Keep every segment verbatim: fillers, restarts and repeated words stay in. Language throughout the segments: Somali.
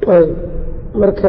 marka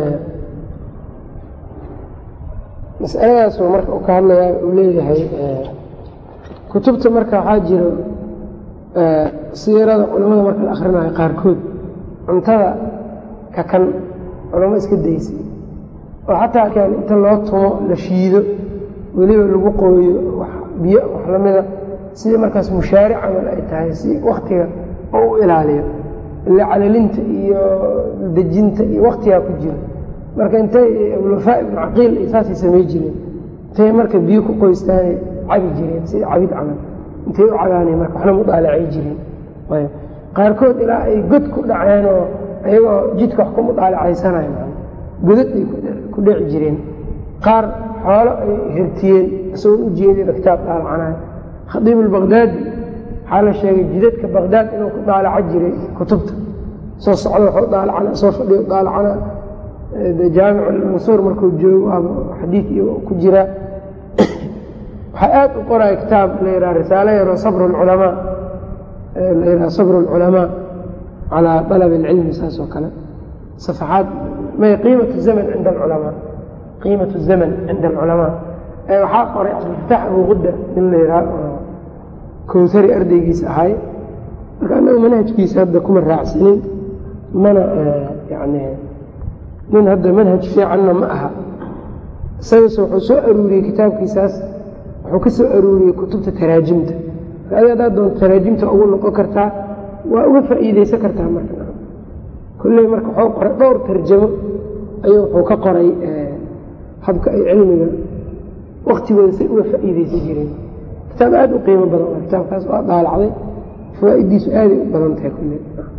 mas'aladaas oo marka uu ka hadlayaa uu leeyahay kutubta marka waxaa jiro siirada culamada marka la akhrinayo qaarkood cuntada ka kan culamo iska daysay oo xataa kan inta loo tumo la shiido weliba lagu qooyo biyo wax lamida sidii markaas mushaaric camal ay tahay si waktiga oo u ilaaliyo ila calalinta iyo dejinta iyo waktigaa ku jira marka intay abulwafaa ibnu caqiil isaasay samay jireen intay marka biyo ku qoystaanay cabi jireen sida cabid camal intay u cabaanay marka waxna mudaalacay jireen qaarkood ilaa ay god ku dhaceen oo ayagoo jidka wax ku mudaalacaysanay godad ay ku dhici jireen qaar xoolo ay hirtiyeen isagoo u jeedayba kitaab daalacanayo khadiib albaqdaadi waxaa la sheegay jidadka baqdaad inuu ku daalaca jiray kutubta soo socda waxu daalacana soo fadhiyo daalacana jaamic almansuur markuu joogo ama xadiid iyo ku jiraa waxaa aad u qoraya kitaab la yidhaha risaalo yaroo sabru lculamaa la yidhaha sabru lculamaa calaa dalabi alcilmi saas oo kale safaxaad may qiimatu zaman cinda alculamaa qiimatu zaman cinda alculamaa waxaa qoray cabdilfataax abu qudda in la yidhaha kowsari ardaygiisa ahay marka annaga manhajkiisa hadda kuma raacsanin mana yani nin hadda manhaj fiicanna ma aha isagase wuxuu soo aruuriyey kitaabkiisaas wuxuu ka soo aruuriyey kutubta taraajimta adi haddaad doonto taraajimta ugu noqon kartaa waa uga faa'iidaysan kartaa marka kulley marka wuxuu qoray dhowr tarjamo ayuu wuxuu ka qoray habka ay cilmiga waktigooda say uga faa'iidaysan jireen kitaab aad u qiimo badan waa kitaabkaas waa daalacday fawaa'idiisu aaday u badan tahay kulle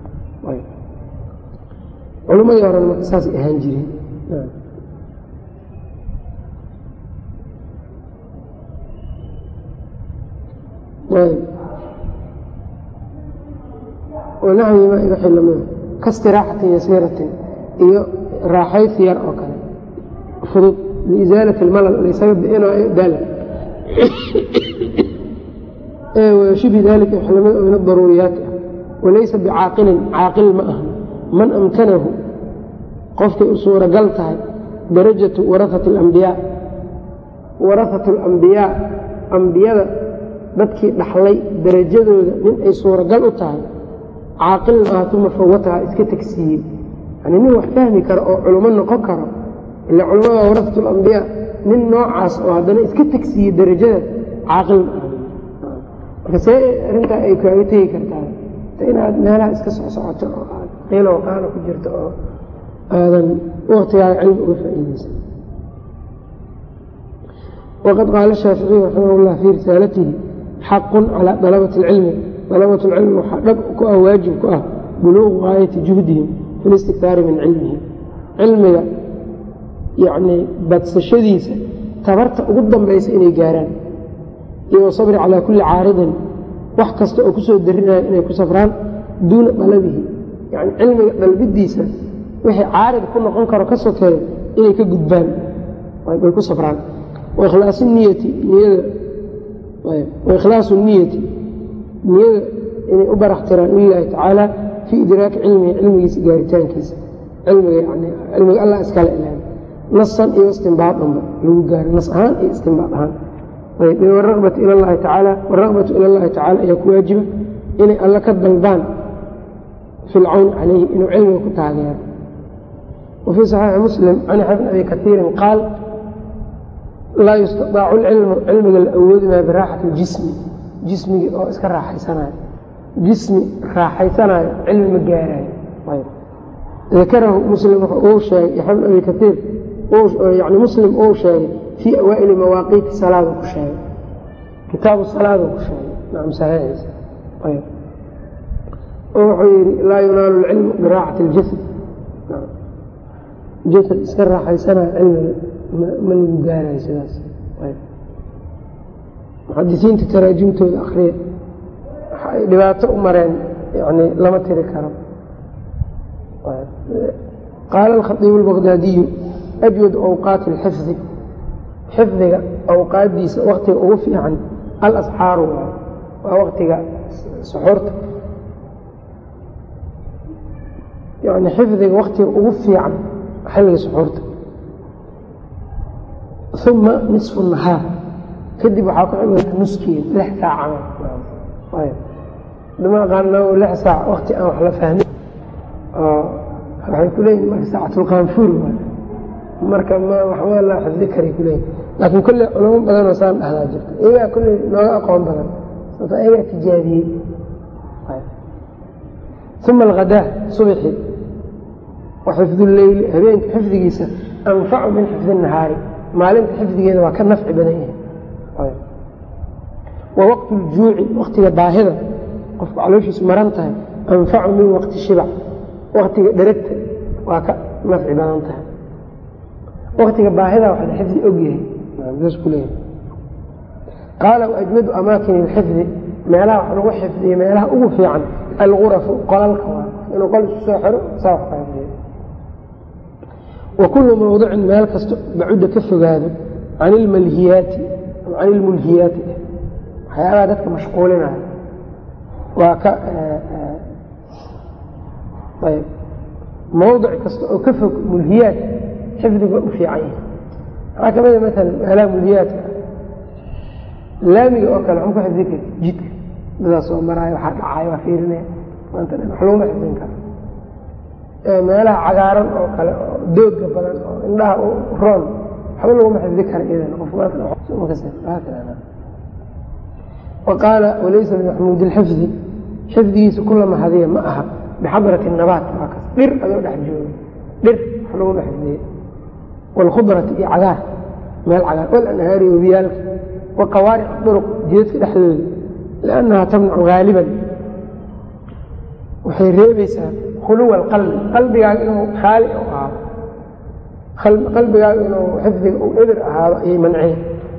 culamadii horena marka saasay ahaan jireen wanaxwima iga xilamida kaistiraaxatin yasiiratin iyo raaxays yar oo kale fudud liisaalati almalal laysaga bixinayo daala وشبه ذلك من الضروريات وليس بعاقل عاقل ما أهم من أمكنه قفت أسورة قلتها درجة ورثة الأنبياء ورثة الأنبياء أنبياء بدكي نحلي درجة من أي صورة قلتها عاقل ما ثم فوتها إسكتكسيه يعني نوع فهمي علماء نقكر اللي علماء ورثة الأنبياء من نوع عاص وهذا إسكتكسيه درجات عاقل ما marka see arrintaa ay kaaga tegi kartaa inaad meelaha iska soo socoto oo aad qiilo waqaalo ku jirto oo aadan waktigaaga cilmi uga faa'iidaysan waqad qaala shaaficiy raximah llah fii risaalatihi xaqun calaa dalabati alcilmi dalabatu alcilmi waxaa dhab ku ah waajib ku ah buluuqu gaayati juhdihim fi listiktaari min cilmihim cilmiga yacni badsashadiisa tabarta ugu dambaysa inay gaaraan iyo wasabri calaa kulli caaridin wax kasta oo kusoo darinayo inay ku safraan duuna dalabihi yani cilmiga dalbidiisa wixii caarid ku noqon karo ka sokeeyo inay ka gudbaan bay ku safraan waikhlaasu niyati niyada waikhlaasu niyati niyada inay u baraxtiraan lilaahi tacaala fii idraaki cilmihi cilmigiisa gaaritaankiisa cilmiga yani cilmiga allah iskala ilaali nasan iyo istinbaadhanba lagu gaaro nas ahaan iyo istinbaad ahaan waragbatu ila llahi tacaala waragbatu ila llahi tacala ayaa ku waajiba inay alla ka dalbaan fi lcawn calayhi inuu cilmiga ku taageero wa fii saxiixi muslim can yaxya bn abi kaiirin qaal laa yustaaacu lcilmu cilmiga la awoodi maayo biraaxati ljismi jismigii oo iska raaxaysanayo jismi raaxaysanayo cilmi ma gaarayo dakarahu muslim uu sheegay yaxya bn abi kaiir yani muslim uu sheegay fii awaaili mawaaqiiti salaada ku sheegay kitaabu salaada ku sheegay nacam saxiixiisa ayb oo wuxuu yidhi laa yunaalu lcilmu biraaxati اljasad jasad iska raaxaysanayo cilmiga ma lagu gaarayo sidaas ayb muxadisiinta taraajimtooda akriya waxa ay dhibaato u mareen yani lama tiri karo qaala alkhaiibu اlbaqdaadiyu ajwad awqaati اlxifdi xifdiga awqaadiisa waktiga ugu fiican alasxaaru waa waktiga suxuurta yani xifdiga waktiga ugu fiican xilliga suxuurta uma nisfu nahaar kadib waxaa ku xigta nuskeeda lix saaca dama aqaano lix saac wakti aan wax la fahmin oo waxay ku leeyihin marka saacatulqaanfuur marka ma waxba la xifdi kari ku leeyihin laakiin kolley culamo badan oo saan dhahdaa jirta iyagaa kolley nooga aqoon badan sababto iyagaa tijaabiyey uma alghadaa subxi wa xifdu leyli habeenka xifdigiisa anfacu min xifdi nahaari maalinta xifdigeeda waa ka nafci badan yahay wa waqtu ljuuci waktiga baahida qofku calooshiisu maran tahay anfacu min waqti shibac waktiga dheragta waa ka nafci badan tahay waktiga baahida waxaa xifdi ogyahay saas ku leeyahay qaala waajmadu amaakin ilxifdi meelaha wax lagu xifdiyo meelaha ugu fiican algurafu qolalka waa inuu qol isu soo xiro saa ku xifdiyo wa kullu mawdicin meel kasto bacudda ka fogaado can ilmalhiyaati can ilmulhiyaati waxyaabaha dadka mashquulinaya waa ka ayb mawdic kasta oo ka fog mulhiyaat xifdiga u fiican yahay waxaa ka mida maala meelaha mulhiyaadka laamiga oo kale waxma ku xifdi karti jidka dadaas oo maraayo waxaa dhacaayo waa fiirinaya maanta wax laguma xifdin karo meelaha cagaaran oo kale oo dooga badan oo indhaha u roon waxba laguma xifdi kara idan waqaala walaysa limaxmuudi ilxifdi xifdigiisa kula mahadiya ma aha bixadrati nabaat waa kas dhir adoo dhex joogo dhir wax laguma xifdiye waalkhudrati iyo cagaar meel cagaar walanhaari wabiyaalka wa qawaaric duruq jidadka dhexdooda liannaha tamnacu haaliban waxay reebaysaa khuluwa alqalbi qalbigaaga inuu khaali u ahaado qalbigaaga inuu xifdiga uu eber ahaado ayay manceen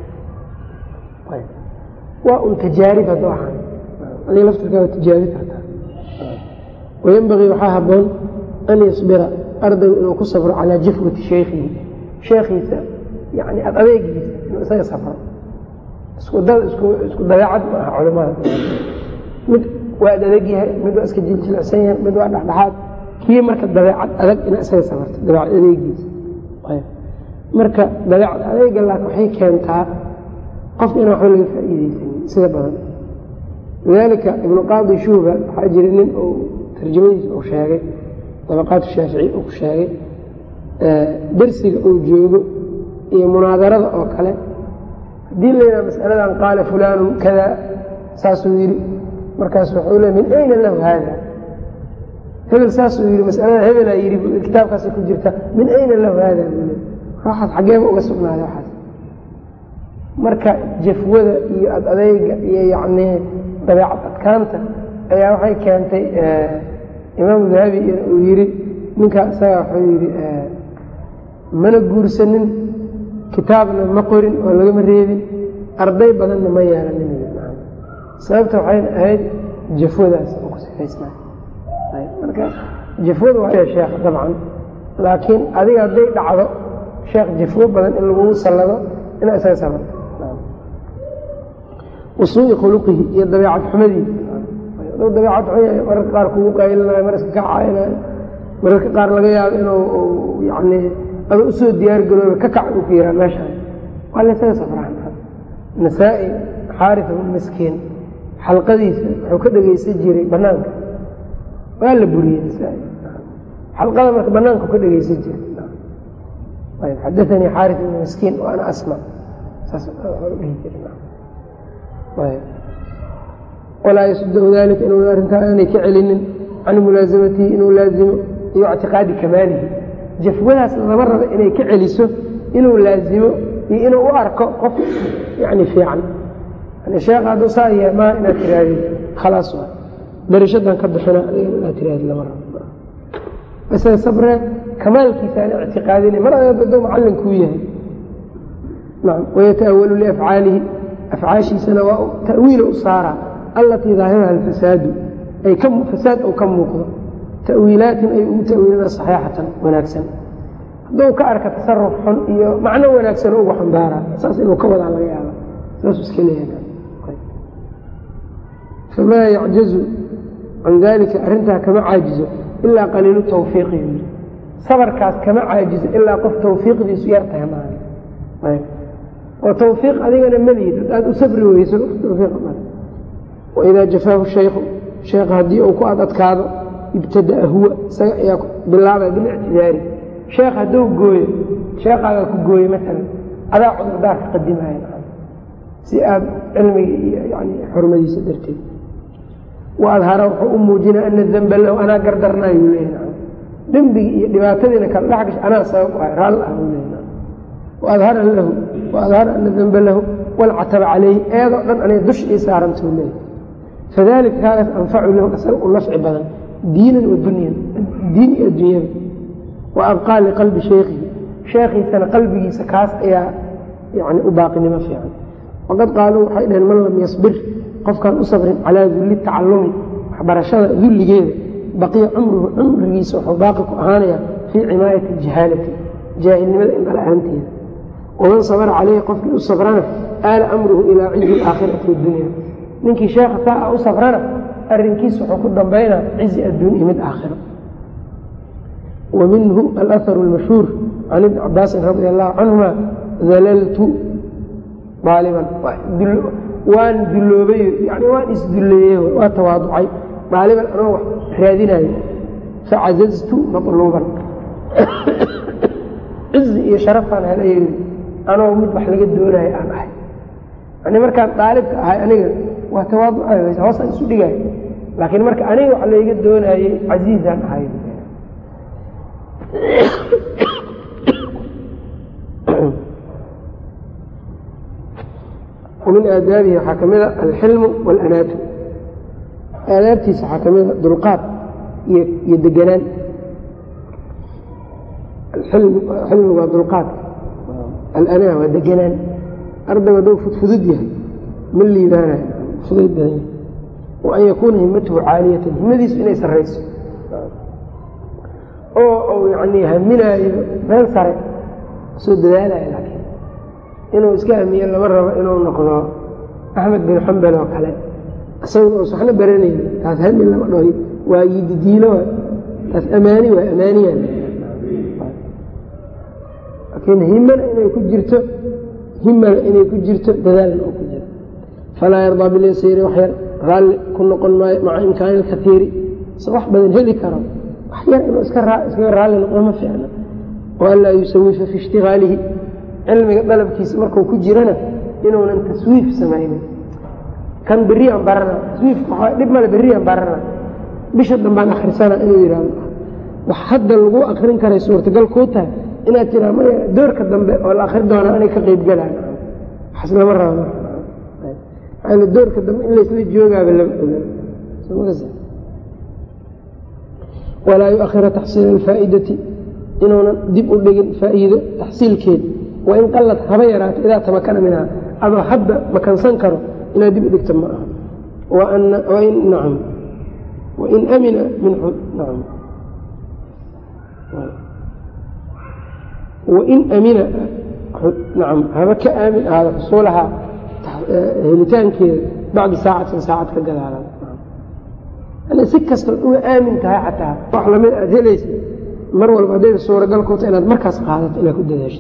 waa un tajaarib hadda waxaan adiga laftirkaaga tijaabi kartaa wayanbagii waxaa habboon an yasbira ardaygu inuu ku sabro calaa jafwati shaykhihi sheekhiisa yani ad adeegiisa inuu isaga safro isku dabeecad ma aha culimada mid waa ad adeeg yahay mid waa iska jiljilcsan yahay mid waa dhexdhexaad kii marka dabeecad adag inaa isaga safarto dabeecad adeegiisa marka dabeecad adeega laakin waxay keentaa qofka inaan waxba laga faa'iideysanin sida badan lidaalika ibnu qaadi shuuba waxaa jira nin uu tarjamadiisa uu sheegay dabaqaat shaafici uu ku sheegay darsiga uu joogo iyo munaadarada oo kale haddii layidhaha masaladan qaala fulaanu kada saasuu yidhi markaas wuxuu le min ayna lahu haada hebel saasuu yidhi masalada hebelaa yidhi kitaabkaasay ku jirta min ayna lahu haada waxaas xaggeeba uga sugnaaday waxaas marka jafwada iyo ad adeyga iyo yacnii dabeecad adkaanta ayaa waxay keentay imaamu dahabi uu yidhi ninkaa isaga wuxuu yidhi mana guursanin kitaabna ma qorin oo lagama reebin arday badanna ma yeelanin sababta waxayna ahayd jafwadaas oo ku sifaysnaa marka jafwada waa sheekh dabcan laakiin adiga hadday dhacdo sheekh jafwo badan in lagugu sallado inaa isaga sabarto wasuui khuluqihi iyo dabeecad xumadiisa aduu dabeecad xun mararka qaar kugu qaylinayo mar iska kacaaynayo mararka qaar laga yaabo inuu yani ada usoo diyaar garooba ka kac uu ku yihaa meeshaan waa la ysaga safraan nasaa-i xaarisa bn miskiin xalqadiisa wuxuu ka dhegaysan jiray banaanka waa la buriyey nasaa-i xalqada marka banaanka ka dhegaysan jiray ayb xadaanii xaaris bn miskiin wa ana asmac saas dhihi jiray walaa yasudahu dalika inuu arrintaa aanay ka celinin can mulaasamatihi inuu laazimo iyo ictiqaadi kamaalihi jafwadaas lama rabo inay ka celiso inuu laazimo iyo inuu u arko qof yani fiican yani sheekha hadduu saa yahay maa inaad tirahdid khalaas waa darashadan ka bixina inaad tirahdid lama rabo isaga sabree kamaalkiisa aan ictiqaadina mar adoo macallin kuu yahay nacam wayata'awalu liafcaalihi afcaashiisana waa ta'wiila u saara allatii daahiraha alfasaadu ay fasaad ou ka muuqdo ta'wiilaatin ay ugu ta'wiilina saxiixatan wanaagsan hadduu ka arka tasaruf xun iyo macno wanaagsan ugu xambaaraa saas inuu ka wadaa laga yaaba saasuu iska leeyahay famaa yacjazu can dalika arrintaa kama caajizo ilaa qaliilu tawfiiqi sabarkaas kama caajiso ilaa qof tawfiiqdiisu yar tahay maaha oo tawfiiq adigana maliid aad u sabri weyso tawfiiq maaha waidaa jafaahu shaykhu sheekha haddii uu ku adadkaado ibtada'a huwa isaga ayaa bilaabaya bilictidaari sheekh hadduu gooyo sheekhaagaa ku gooye maalan adaa cudurdaar ka qadimaya si aad cilmiga iyo yani xurmadiisa darteed wa adhara wuxuu u muujinaa ana danba lahu anaa gardarnaayuu leeyahay dembigi iyo dhibaatadiina kala dhex gasha anaa sabab u ahay raall ah uu leeyahay wa adhara lahu wa adhara ana danba lahu walcataba calayhi eedoo dhan aniga dush ii saarantuu leeyahay fadalika kaagaas anfacu lahu asaga u nafci badan diinan wa dunyan diin iyo addunyada wa abqaa liqalbi shaykhihi sheekhiisana qalbigiisa kaas ayaa yani u baaqinimo fiican waqad qaaluu waxay dhaheen man lam yasbir qofkaan u sabrin calaa dulli tacallumi waxbarashada dulligeeda baqiya cumruhu cumrigiisa wuxuu baaqi ku ahaanayaa fii cimaayati jahaalati jaahilnimada indhala-aanteeda waman sabara caleyhi qofkii u sabrana aala amruhu ilaa cizi alaakhirati wadunya ninkii sheekha saa a u sabrana arrinkiisa wuxuu ku dambaynaa cizi adduun iyo mid aakhiro wa minhu alaharu almashhuur can ibni cabaasin radia allahu canhuma dalaltu aaliban waan dulloobay yani waan isdulleeyey waa tawaaducay daaliban anoo wax raadinayo facazaztu matluuban cizi iyo sharafaan helay anoo mid wax laga doonayo aan ahay yani markaan daalibka ahay aniga waa tawaaducay hoosaan isu dhigayo laakiin marka aniga wax layga doonayey casiizaan ahay ومن aadaabihi waxaa ka mida alxilmu wاlanaatu aadaabtiisa waxaa ka mida dulqaad iyo deganaan xilmi waa dulqaad alanaa waa deganaan ardaygu hadduu fudfudud yahay ma liibaanayo fudayd badan yahay wa an yakuuna himatuhu caaliyatan himadiisu inay sarrayso oo yani haminaayo meel sare soo dadaalayo laakiin inuu iska hamiye lama rabo inuu noqdo axmed bin xambal oo kale isaguna uus waxna baranayni taas hami lama dhaho waa yididiilo taas amaani waa amaaniya laakiin himana inay ku jirto himana inay ku jirto dadaalna oo ku jiro falaa yardaa bilyasiiri wax yar raalli ku noqon maayo maca imkaani alkatiiri se wax badan heli karo wax yar inuu iskaga raalli noqdo ma fiicna waanlaa yusawifa fi ishtigaalihi cilmiga dalabkiisa markuu ku jirana inuunan taswiif samaynin kan beriyaan barana taswiif dhib male beriyaan barana bisha dambaan akhrisana inuu yidhaahdo wax hadda lagu akrin karay suurtagal kuu tahay inaad tiraa maya doorka dambe oo la akri doona anay ka qayb galaan waxaas lama rabo maaa doorka dambe in laysla joogaaba lama oga walaa yu-akhira taxsiila alfaa'idati inuunan dib u dhigin faa'iido taxsiilkeeda wain qalad haba yaraato idaa tamakana minha adoo hadda makansan karo inaad dib u dhigta ma aha wain amina minhu wain amina nacam haba ka aamin ahaado xusuulahaa helitaankeeda bacdi saacatin saacad ka gadaalan si kastood uga aamin tahay xataa wax lamid aad helaysa mar walba haddayda suuragal kuta inaad markaas qaadato inaad ku dadaasho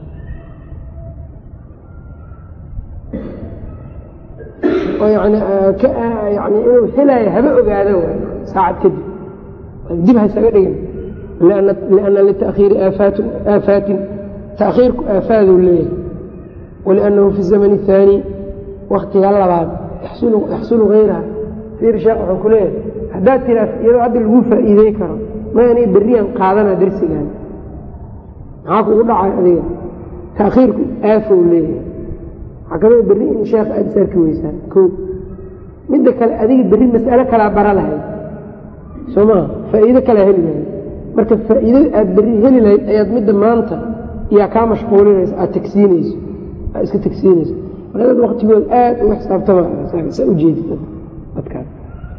oo yani yani inuu helaayo haba ogaado saacad kadib dib haysaga dhigin lianna litakhiiri aafaatin taakhiirku aafaaduu leeyahay waliannahu fi zamani اhaani waktiga labaad yaxsulu hayraha fiir sheekh wuxuu ku leeyahay haddaad tiraa iyadoo hadda lagu faa'iidey karo maani beriyaan qaadana darsigan maxaa kugu dhacay adiga taakhiirku aafou leeyahay waxaa kamida berri in sheekh aada saarki weysaan ko midda kale adiga berri mas'alo kalaa bara lahayd soo maa faa'iido kalaa heli lahayd marka faa'iidada aada berri heli lahayd ayaad midda maanta iyaa kaa mashquulinaysa aada tagsiinayso aad iska tagsiinayso marka dad waktigood aada uga xisaabtama saa ujeedita dadkaan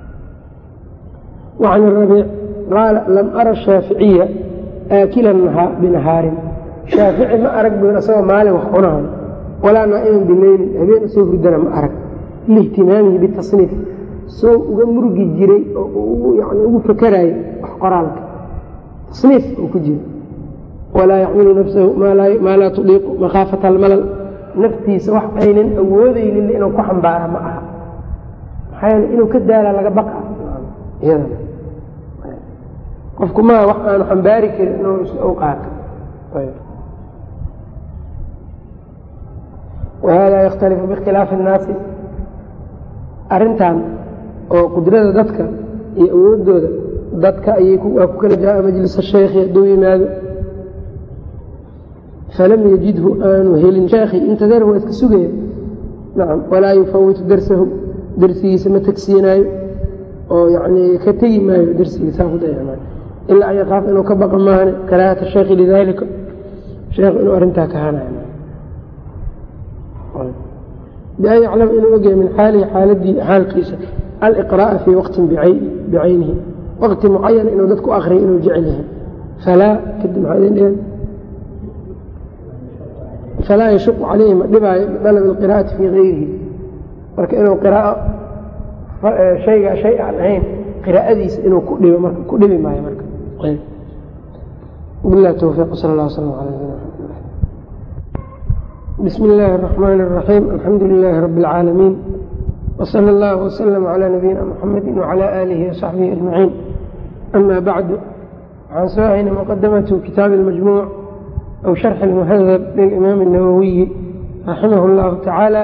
wacan rabiic qaala lam ara shaaficiya aakilan binahaarin shaafici ma arag buyn asagoo maalin wax cunahay walaa naa'iman bileylin habeen soo hurdana ma arag liihtimaamihi bitasniif soo uga murgi jiray oo yani ugu fakaraayay wax qoraalka tasniif uu ku jiro walaa yaxmilu nafsahu maa laa tudiiqu makhaafata almalal naftiisa wax aynan awoodaynin inuu ku xambaara ma aha maxaa yeele inuu ka daala laga baqa iyadana qofku maa wax aanu xambaari karin inuu u qaato wahada yakhtalifu biikhtilaafi الnaasi arrintan oo qudrada dadka iyo awoodooda dadka ayay waa ku kala jaa majlis shaykhi hadduu yimaado falam yajidhu aanu helin sheekhi intadar waa iska sugaya nacam walaa yufawitu darsahu darsigiisa ma tagsiinaayo oo yani ka tegi maayo darsigiisa ku dayacmaayo ilaa an yaqaaf inuu ka baqa maahane karaahata shaykhi lidalika sheekhu inuu arrintaa ka hanayo bian yaclam inuu ogyahay min xaalihi xaaladii xaalkiisa aliqraa'a fii waqtin bicaynihi waqti mucayan inuu dadku akriyo inuu jecel yahay falaa kadib maxaa idin dhigan falaa yashuqu calayhi ma dhibaayo bidalab alqiraa'ati fii gayrihi marka inuu qiraa'o shayga shay aan ahayn qiraa'adiisa inuu ku dhibo marka ku dhibi maayo marka billahi tawfiiq sala allah waslam ala nabiyina maxamed bismi illaahi araxmaani araxiim alxamdu lilaahi rabbi alcaalamiin wsala allahu wasalam calaa nabiyina muxamedi wacalaa aalihi wasaxbihi ajmaciin ama bacdu waxaan soo haynay muqadamatu kitaabi almajmuuc aw sharxi almuhadab lilimaami الnawowiyi raximah اllahu tacaala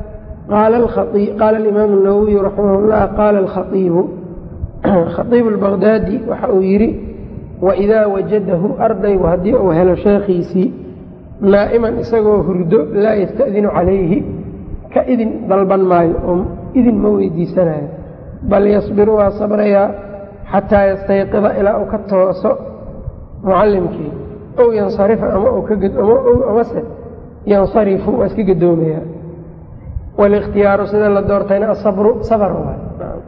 qaala alimaamu الnawowiyu raximah llah qaala alkhaiibu khaiibu albaqdaadi waxa uu yidhi waidaa wajadahu ardaygu haddii uu helo sheekhiisii naa'iman isagoo hurdo laa yasta'dinu calayhi ka idin dalban maayo oo idin ma weydiisanayo bal yasbiru waa sabrayaa xataa yastayqida ilaa uu ka tooso mucallimkii ow yansarifa ama amase yansarifu waa iska gadoomayaa walikhtiyaaru sida la doortayna asabru sabar waay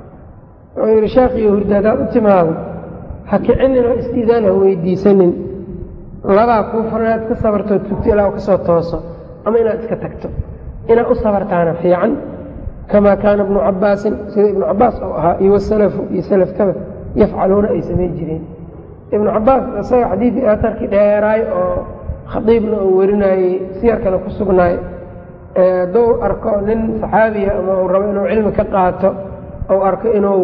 wuxuu yidhi sheekhiyo hurda haddaad u timaado ha kicinin oo istiidaan ha weydiisanin labaa kuu furan inaad iska sabartoo tugto ilaa uu ka soo tooso ama inaad iska tagto inaad u sabartaana fiican kamaa kaana ibnu cabaasin sida ibnu cabaas oo ahaa iyo wasalafu iyo salafkaba yafcaluuna ay samayn jireen ibnu cabaas isaga xadiidii aatarkii dheeraay oo khadiibna uu warinayey siyarkana ku sugnaay hadduu arko nin saxaabiya ama uu rabo inuu cilmi ka qaato ou arko inuu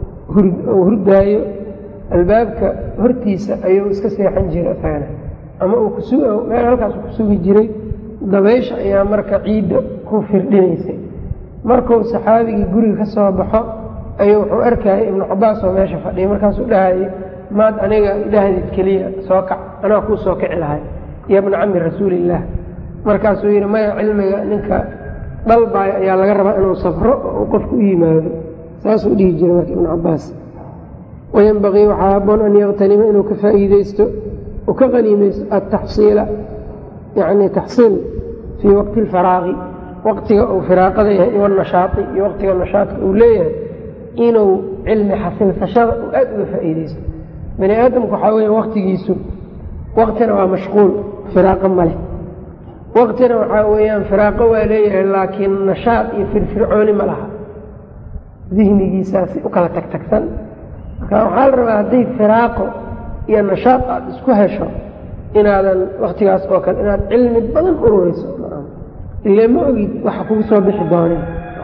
hurdaayo albaabka hortiisa ayuu iska seexan jiray isagana ama uu meel halkaas ku sugi jiray dabaysha ayaa marka ciidda ku firdhinaysay markuu saxaabigii guriga ka soo baxo ayuu wuxuu arkayay ibnu cabaas oo meesha fadhiya markaasuu dhahayay maad aniga idhahdid keliya soo kac anaa kuu soo kici lahay iyo bna cami rasuulillaah markaasuu yidhi maya cilmiga ninka dalbaaya ayaa laga rabaa inuu safro oo uu qofku u yimaado saasuu dhihi jiray marka ibnu cabaas wayanbagii waxaa haboon an yaktanima inuu ka faa'iideysto uu ka qaniimaysto ataxsiila yacni taxsiil fii waqti alfaraaqi waqtiga uu firaaqada yahay iyo nashaai iyo waqtiga nashaadka uu leeyahay inuu cilmi xasilsashada uu aada uga faa'iideysto bani aadamku waxaa weya waqtigiisu waqtina waa mashquul firaaqo ma leh waqtina waxaa weeyaan firaaqo waa leeyahay laakiin nashaad iyo firfircooni ma laha dihnigiisaasi u kala tagtagsan marka waxaa la rabaa hadday firaaqo iyo nashaad aada isku hesho inaadan waktigaas oo kale inaad cilmi badan ururayso ile ma ogid waxa kugu soo bixi doonin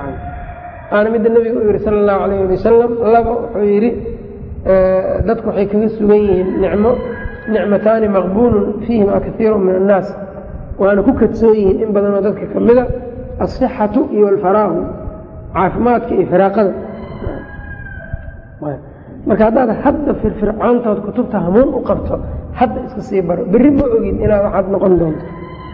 aana midda nebiga u yihi sala allahu calayh ali wasalam laba wuxuu yidhi dadku waxay kaga sugan yihiin nicmo nicmataani maqbuulun fiihima kaiiru min annaas waana ku kadsoon yihiin in badanoo dadka ka mida asixatu iyo alfaraahu caafimaadka iyo firaaqada marka haddaad hadda firfircoontood kutubta hamuun u qabto hadda iska sii baro berri ma ogin ilaa waxaad noqon doonto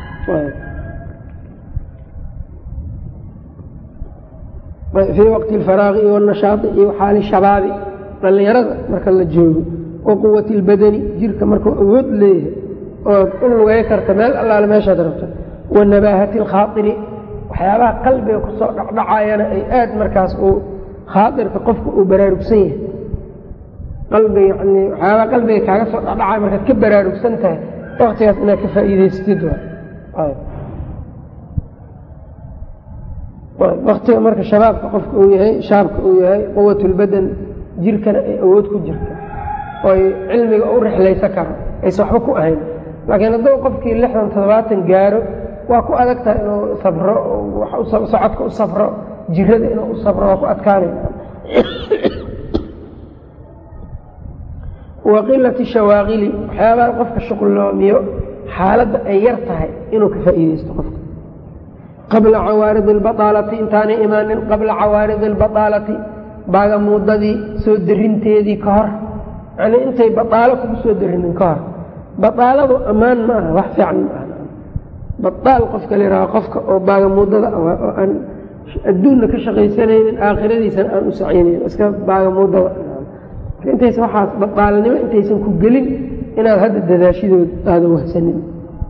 fii waqti alfaraaqi iyo alnashaai iyo xaali shabaabi dhallinyarada marka la joogo wa quwati albadani jirka markuu awood leeyahay ood u lugay karta meel allaale meeshaad rabto wa nabaahati alkhaairi waxyaabaha qalbiga kusoo dhacdhacayana ay aad markaas uu khaairka qofka uu baraarugsan yahay qalbi yani waxyaabaa qalbiga kaaga soo dhacdhacay markaad ka baraarugsan tahay waktigaas inaad ka faa'iidaystid waktiga marka shabaabka qofka uu yahay shaabka uu yahay quwatulbadan jirkana ay awood ku jirto oy cilmiga u rixlaysan karo aysan waxba ku ahayn laakiin hadduu qofkii lixdan toddobaatan gaaro waa ku adagtaha inuu sabro socodka u safro jirada inuu u sabro waa ku adkaanay wa qilati shawaaqili waxyaabaha qofka shuqloomiyo xaaladda ay yar tahay inuu ka faa'iidaysto qofka qabla cawaaridi albataalati intaanay imaanin qabla cawaaridi albataalati baagamuudadii soo darinteedii ka hor yacnii intay bataalo kugu soo darinin ka hor bataaladu ammaan ma aha wax fiican ma aha bataal qofka la yidhaha qofka oo baagamuudada oo aan adduunna ka shaqaysanaynin aakhiradiisana aan u sacynayn iska baagamuudada intaysan waxaas bataalnimo intaysan ku gelin inaad hadda dadaashidood aada wahsanin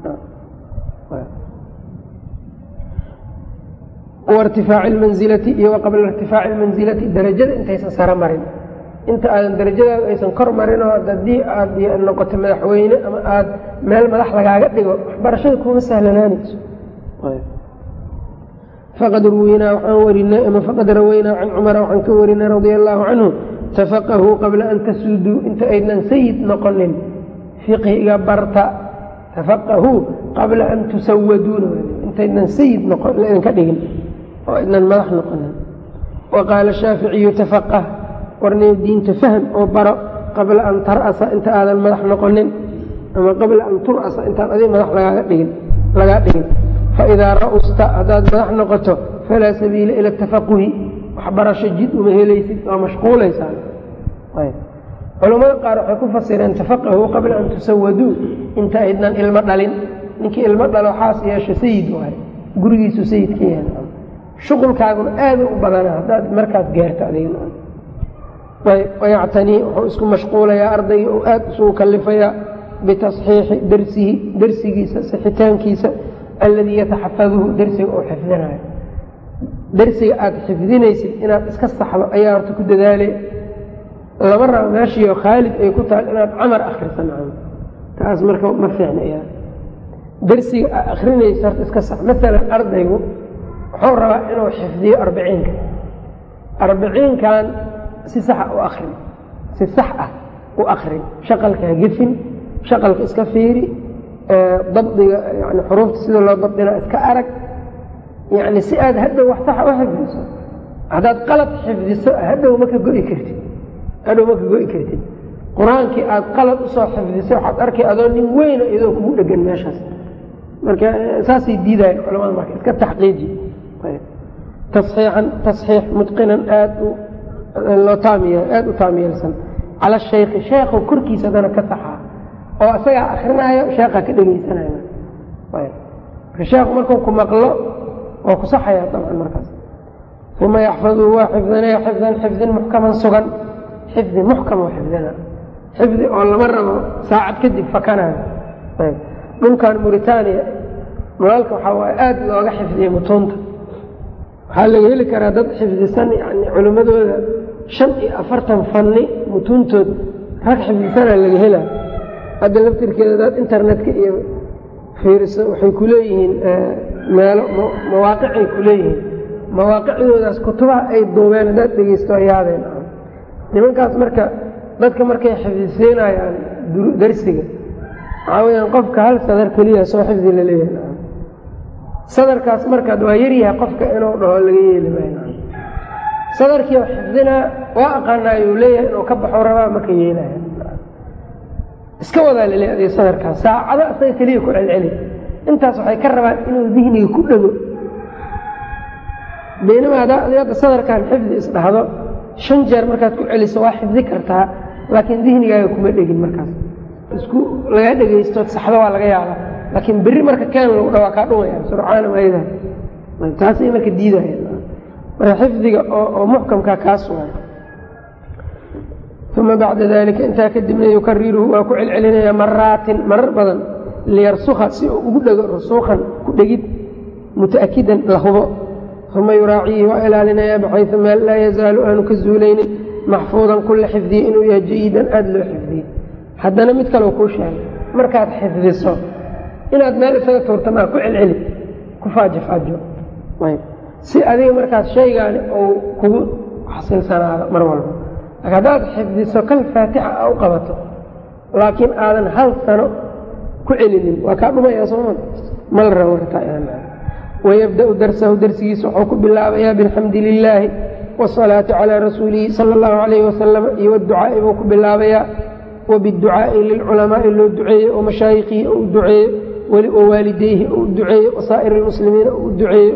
wairtifaaci lmansilati iyo wa qabla irtifaaci lmansilati darajada intaysan saro marin inta aadan darajadaadu aysan kor marin oo haddii aad noqoto madaxweyne ama aada meel madax lagaaga dhigo waxbarashada kuma sahlanaanayso faqad ruwinaa waxaan warinay ama faqad rawaynaa can cumara waxaan ka warinay radia allaahu canhu tafaqahuu qabla an tasuuduu inta aynan sayid noqonin fiqhiga barta tafaqahuu qabla an tusawaduuna intaynan sayid idinka dhigin oo aynan madax noqonin wa qaala shaaficiyu tafaqah warniyo diinta fahm oo baro qabla an tar'asa inta aadan madax noqonin ama qabla an tur'asa intaan adig madax lagaaga dhigin lagaa dhigin faidaa ra'usta haddaad madax noqoto falaa sabiila ila tafaquhi waxbarasho jid uma helaysid waa mashquulaysaa culammada qaar waxay ku fasireen tafaqahuu qabla an tusawaduu inta aydnan ilmo dhalin ninkii ilmo dhalo xaas yeesho sayid waay gurigiisu sayid ka yahay shuqulkaaguna aada u badana haddaad markaas gaarto adigna wayactanii wuxuu isku mashquulayaa ardayga oo aada isugu kalifayaa bitasxiixi darsihi darsigiisa sixitaankiisa alladii yataxafaduhu darsiga oo xifdinayo darsiga aada xifdinaysid inaad iska saxdo ayaa horta ku dadaale lama rabo meeshiio khaalid ay ku tahay inaad camar akhrisan taas marka ma fiicna ya darsiga aad akrinaysa horta iska sax maalan ardaygu wuxuu rabaa inuu xifdiyo arbiciinka arbiciinkan si saxa u akrin si sax ah u akrin shaqalka hagefin shaqalka iska fiiri dabdiga yani xuruufta sida loo dabdina iska arag yani si aad hadhow wax saxa u xifdiso haddaad qalad xifdiso hadhow ma ka go'i kartid hadhow ma ka go'i kartid qur-aankii aad qalad usoo xifdisay waxaad arkay adoo nin weyna iyadoo kugu dhegan meeshaas marka saasay diidayan culamada marka iska taxqiiji tasxiixan tasxiix mutqinan aad loo taamiy aada u taamiyelsan cala shaykhi sheekhu korkiisa haddana ka saxaa oo isagaa akrinaayo sheekha ka dhegaysanayo marka sheekhu markuu ku maqlo waa ku saxaya dabcan markaas uma yaxfaduu waa xifdinaya xifdan xifdin muxkaman sugan xifdi muxkam oo xifdina xifdi oo lama rabo saacad kadib fakanayo dhulkan muritaaniya dhulalka waxaa waay aada looga xifdiyey mutuunta waxaa laga heli karaa dad xifdisan yani culimmadooda shan iyo afartan fanni mutuuntood rag xifdisana laga helaa hadda laftirkeeda dad internetka iyo fiiriso waxay ku leeyihiin meelo mawaaqicay ku leeyihiin mawaaqicdoodaas kutubaha ay duubeen haddaad dhegeysto yaabeen nimankaas marka dadka markay xifdisiinayaan darsiga waxaa weyaan qofka hal sadar keliya soo xifdi la leeyahay sadarkaas markaad waa yaryahay qofka inuu dhaho laga yeeli maayo sadarkii xifdinaa waa aqaanaayuu leeyahay inuu ka baxo rabaa maka yeelaya iska wadaa laleeya adiga sadarkaas saacado asaga keliya ku celceli intaas waxay ka rabaan inuu dihniga ku dhego baynamaa haddaa adiga hadda sadarkan xifdi isdhahdo shan jeer markaad ku celiso waa xifdi kartaa laakiin dihnigaaga kuma dhegin markaas isku laga dhegaysto saxdo waa laga yaabaa laakiin berri marka keen lagu dhawaa kaa dhumaya surcaana maayda taasay marka diidaya marka xifdiga oo muxkamkaa kaas waay uma bacda dalika intaa kadibna yukariruhu waa ku celcelinaya maraatin marar badan liyarsuka si uu ugu dhego rusuukan ku dhegid muta'akidan la hubo uma yuraaciihi waa ilaalinaya baxaysu meel laa yazaalu aanu ka zuulaynin maxfuudan kula xifdiye inuu yahay jayidan aada loo xifdiyey haddana mid kaleo kuu sheegay markaad xifdiso inaad meel isaga tuurta maa ku celceli ku faajo faajo si adiga markaas shaygaani uu kugu xasilsanaado mar walba haddaad xifdiso kal faatixa a u qabato laakiin aadan hal sano ku celinin waa kaa dhumayaa sooma ma la rabo markaa wayabda'u darsahu darsigiisa wuxuu ku bilaabayaa bilxamdi lilaahi wasalaati calaa rasuulihi sala allahu calayhi wasalam iyo waducaa'i buu ku bilaabayaa wabiducaa'i lilculamaa'i loo duceeyo oo mashaayikhihi u duceeyo wa waalidayhi u duceeyo wasaa'ir lmuslimiina u duceeyo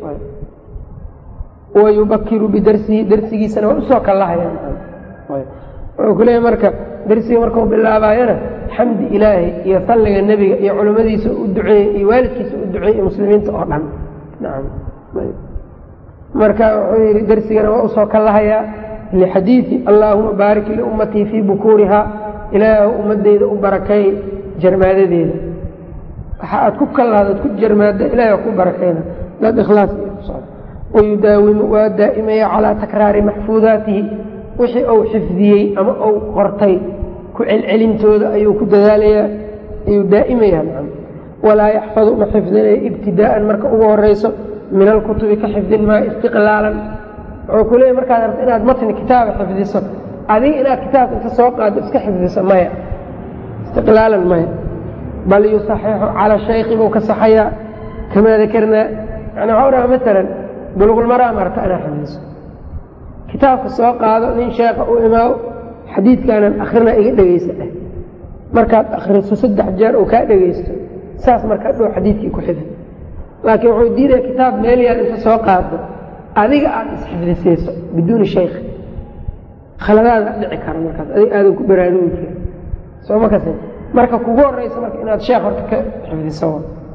wayubakiru bidarsihi darsigiisana waa usoo kallahayaan wuxuu ku leeyahy marka darsiga markuu bilaabaayana xamdi ilaahi iyo salliga nebiga iyo culimmadiisa u duceeyey iyo waalidkiisa u duceeyey iyo muslimiinta oo dhan nacam marka wuxuu yidhi darsigana waa usoo kallahayaa lixadiidi allaahuma baarik liummatii fii bukuurihaa ilaahu ummadeyda u barakay jarmaadadeeda waxa aad ku kallahdaad ku jarmaada ilahay waa ku barakayna dad ikhlaas wayudaawimu waa daa'imaya calaa takraari maxfuudaatihi wixii uu xifdiyey ama uu qortay ku celcelintooda ayuu ku dadaalayaa ayuu daa'imayaa macam walaa yaxfadu ma xifdinaya ibtidaa'an marka ugu horayso min alkutubi ka xifdin maayo istiqlaalan wuxuu ku leeyahy markaad rabto inaad matni kitaaba xifdiso adiga inaad kitaabka inta soo qaado iska xifdiso maya istiqlaalan maya bal yusaxixu cala shaykhi buu ka saxayaa kamaa dakarnaa yani waxau dhaha maalan buluqulmaraam arta inaa xifdiso kitaabka soo qaado nin sheekha u imaaw xadiidkaanan akhrina iga dhegaysa ah markaad akhriso saddex jeer oo kaa dhegaysto saas markaa dhow xadiidkii ku xifdi laakiin wuxuu diidaya kitaab meel yaal inta soo qaado adiga aad isxifdisayso biduuni shaykh khaladaada dhici kara markaas adiga aadan ku baraarugi karin soo ma kasi marka kugu horaysa marka inaad sheekh horta ka xifdiso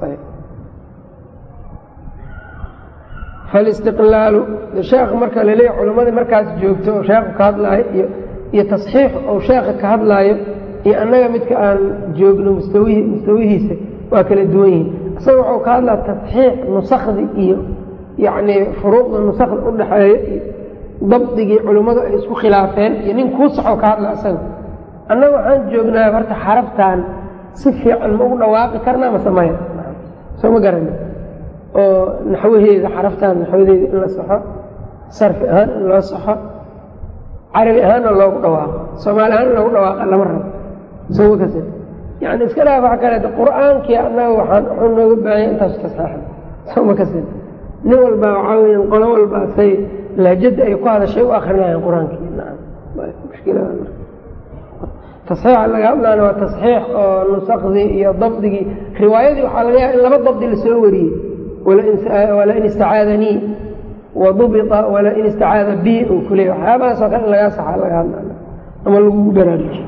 falistiqlaalu sheekh marka laleeyahy culimmadii markaas joogto oo sheekhu ka hadlaayo iyo iyo tasxiix ou sheekha ka hadlaayo iyo annaga midka aan joogno mustawihi mustawihiisa waa kala duwan yihiin isaga waxuu ka hadlaa tasxiix nusakdi iyo yacnii furuuqda nusakda u dhexeeyo iyo dabdigii culimmadu ay isku khilaafeen iyo nin kuu saxoo ka hadla isaga annaga waxaan joognaa horta xaraftan si fiican ma ugu dhawaaqi karnaa mase maya soo ma garana oo naxwaheeda xaraftan naxwadeeda in la saxo sarfi ahaan in loo saxo carabi ahaanna loogu dhawaaqo soomaali ahaan in loogu dhawaaqa lama rabo soo ma kasi yani iska dhaaf waxa kaleeta qur-aankii annaga waxaan wuxuu nooga baahanya intaasu tasxiixan soo ma kasi nin walbaa waxaa weya qolo walbaa say lahjadda ay ku hadashay u akrinayaan qur-aankii nacam mushkilada tasxiixa laga hadlaana waa tasxiix oo nusakdii iyo dabdigii riwaayadii waxaa laga yaaba in laba dabdi lasoo wariyey walain istacaadanii wadubita walain istacaada bi uu ku leeyay waxyaabahaasoo kale in lagaa saxaa laga hadlana ama lagugu baraaruji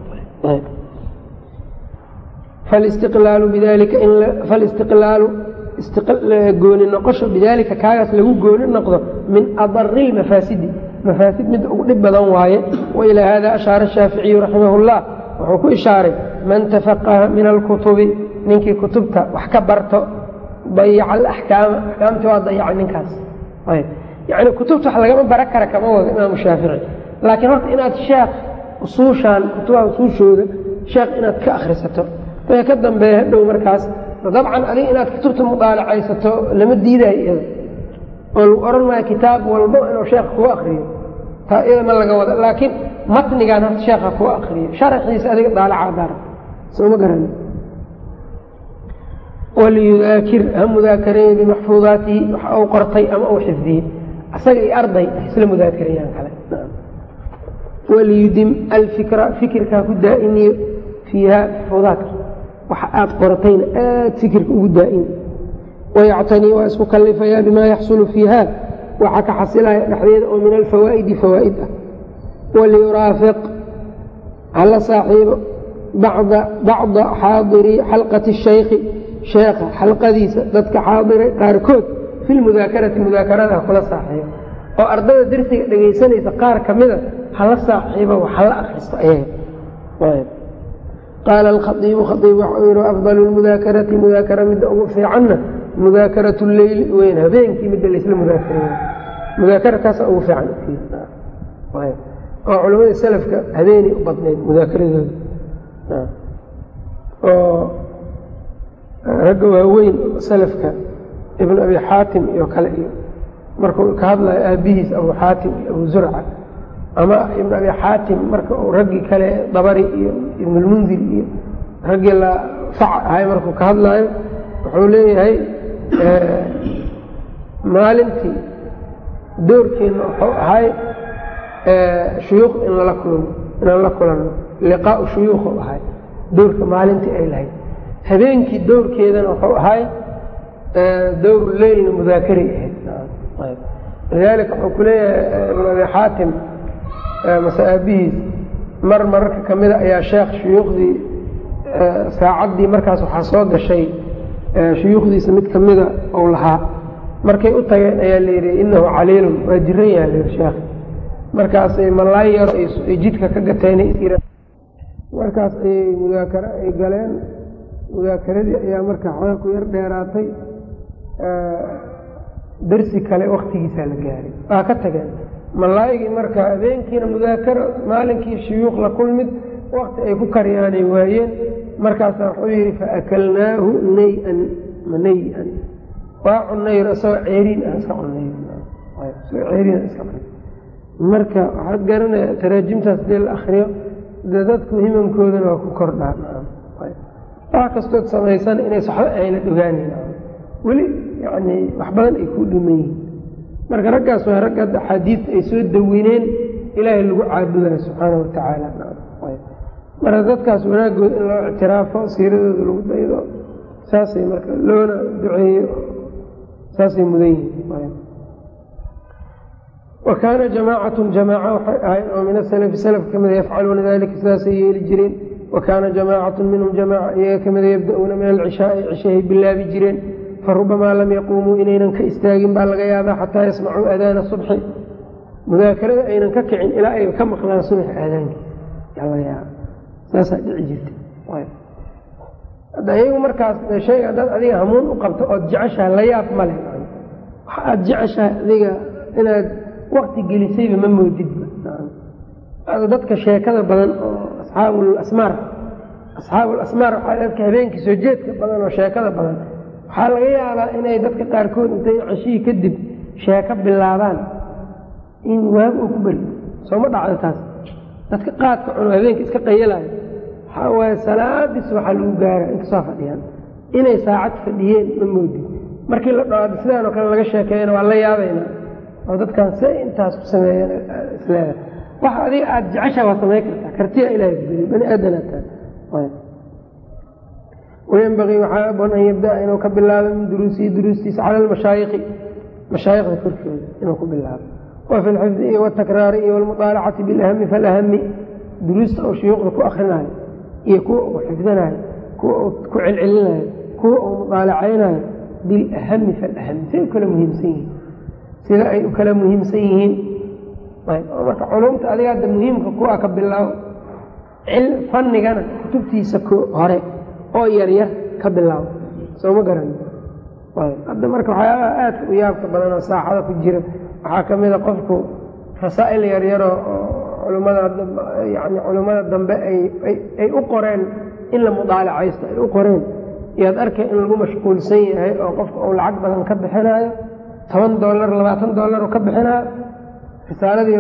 falistiqlaalu bidalika falistiqlaalu gooni noqosho bidaalika kaagaas lagu gooni noqdo min adari lmafaasidi mafaasid midda ugu dhib badan waaye wailaa hada ashaara shaaficiyu raximah llah wuxuu ku ishaaray man tafaqaha min alkutubi ninkii kutubta wax ka barto dayaca alaxkaama axkaamtii waa dayaca ninkaas yani kutubta wax lagama baran kara kama wado imaamu shaafici laakiin horta inaad sheekh usuushaan kutubaha usuushooda sheekh inaad ka akhrisato wixii ka dambeeya hadhow markaas dabcan adiga inaad kutubta mudaalacaysato lama diidayo iyada oo lagu odhan maayo kitaab walbo inuu sheekha kuu akriyo taa iyada ma laga wada laakiin matnigaan horta sheekha kuu akriyo sharaxiisa adiga daalaca dara soo ma garani waliyudaakir ha mudaakareeyo bimaxfuudaatihi waxa uu qortay ama uu xifdiyey asaga iyo arday isla mudaakarayaan kale waliyudim alfikra fikirkaa ku daa'imiyo fiiha maxfuudaadka waxa aad qoratayna aad fikirka ugu daa'imi wayactanii waa isku kallifayaa bimaa yaxsulu fiiha waxa ka xasilaya dhexdeeda oo min alfawaa'idi fawaa'id ah waliyuraafiq hala saaxiibo bacda xaadiri xalqati shaykhi sheekha xalqadiisa dadka xaadiray qaarkood fi lmudaakarati mudaakarada kula saaxiibo oo ardayda darsiga dhegaysanaysa qaar ka mida hala saaxiibo wax hala akhristo ayaga qaala alkhaiibu khaiib waxau yihi afdalu lmudaakarati mudaakara midda ugu fiicanna mudaakaratu leyli weyn habeenkii midda laysla mudaakarayo mudaakarataasa ugu fiican oo culammadii salafka habeenay u badnayd mudaakaradooda oo ragga waaweyn salafka ibn abi xaatim iyo kale iyo markuu ka hadlayo aabihiis abu xaatim iyo abu zurca ama ibn abi xaatim marka uu raggii kale dabari iyo ibn lmundir iyo raggii la fac ahay markuu ka hadlaayo wuxuu leeyahay maalintii doorkeena wuxuu ahay shuyuuq in lala kulmo inaan la kulanno liqaau shuyuuq u ahay doorka maalintii ay lahayd habeenkii doorkeedana wuxuu ahay dowr leylna mudaakaray ahayd lidaalika wuxuu ku leeyahay ibn abi xaatim masaabihiis mar mararka ka mida ayaa sheekh shuyuukhdii saacaddii markaas waxaa soo gashay shuyuukhdiisa mid ka mida ou lahaa markay u tageen ayaa layidhi inahu caliilun waa jiran yaha layidhi sheekh markaasay malaay yaro ay jidka ka gateen markaas ayay mudaakara ay galeen mudaakaradii ayaa marka xoga ku yar dheeraatay darsi kale waktigiisaa la gaaray waa ka tageen malaaygii marka habeenkiina mudaakaro maalinkii shuyuuq la kulmid wakti ay ku karyaanay waayeen markaasaa wuxuu yidhi faakalnaahu nay-an ma nay-an waa cunayr isagoo ceeriin ah iska cunay isagoo ceeriin ah iska cunay marka waxaad garanaya taraajimtaas dee la akriyo dee dadku himamkoodana waa ku kordhaan wax kastood samaysan inay saxdo ayna dhogaanin weli yani wax badan ay ku dhiman yihiin marka raggaas waa ragga axaadiidta ay soo dawineen ilaahay lagu caabudayo subxaana watacaala marka dadkaas wanaagooda in loo ictiraafo siiradooda lagu daydo saasay marka loona duceeyo saasay mudan yihiin wa kaana jamaacatun jamaaca waxay ahayd oo min asalafi salaf ka mida yafcaluuna dalika sidaasay yeeli jireen wa kaana jamaacatun minhum jamaaca iyaga ka mida yabda-uuna min alcishaai cishahay bilaabi jireen farubamaa lam yaquumuu inaynan ka istaagin baa laga yaabaa xataa yasmacuu aadaana subxi mudaakarada aynan ka kicin ilaa ay ka maqlaan subax aadaankiisa laga yaaba saasaa dhici jirtay hadda iyagu markaas shayga haddaad adiga hamuun u qabto ood jeceshaha la yaab ma leh waxa aad jeceshahay adiga inaad wakti gelisayba ma moodidba dadka sheekada badan oo asxaabulasmaar asxaabulasmaar waxaa dadka habeenkii soo jeedka badan oo sheekada badan waxaa laga yaabaa inay dadka qaarkood intay ceshihii kadib sheeko bilaabaan in waag uu ku beri sooma dhacdo taas dadka qaadka cuno habeenka iska qayalayo waxaa waaye salaadis waxaa lagu gaara inkasoo fadhiyaan inay saacad fadhiyeen ma moodin markii la dhawaado sidaan oo kale laga sheekeeyana waa la yaabaynaa oo dadkan say intaas ku sameeyeen isleeda waxa adiga aada jeceshaa waa samayn kartaa kartiya ilaahay kubadiy bani aadanataa wayanbagii waxaa aboon an yabda-a inuu ka bilaabo min duruusihi duruustiisa cala almashaayikhi mashaayikda korkooda inuu ku bilaabo wa fi lxifdi iyo watakraari iyo walmuطaalacati bilahami falahami duruusta uu shuyuuqda ku akrinayo iyo kuwa uu xifdinayo kuwa uu ku celcelinayo kuwa uu muطaalacaynayo bilahami falahami say u kala muhiimsan yihiin sida ay u kala muhiimsan yihiin marka culumta adiga hadda muhiimka kuwa ka bilaabo fanigana kutubtiisa hore oo yaryar ka bilaabo sooma garan hadda marka waxyaabaha aadka u yaabka badanoo saaxada ku jira waxaa ka mida qofku rasaa'il yaryaroo culumada yani culummada dambe ay u qoreen in la mudaalacaysto ay u qoreen iyaad arkay in lagu mashquulsan yahay oo qofka uu lacag badan ka bixinayo toban dollar labaatan dollar u ka bixinayo risaaladii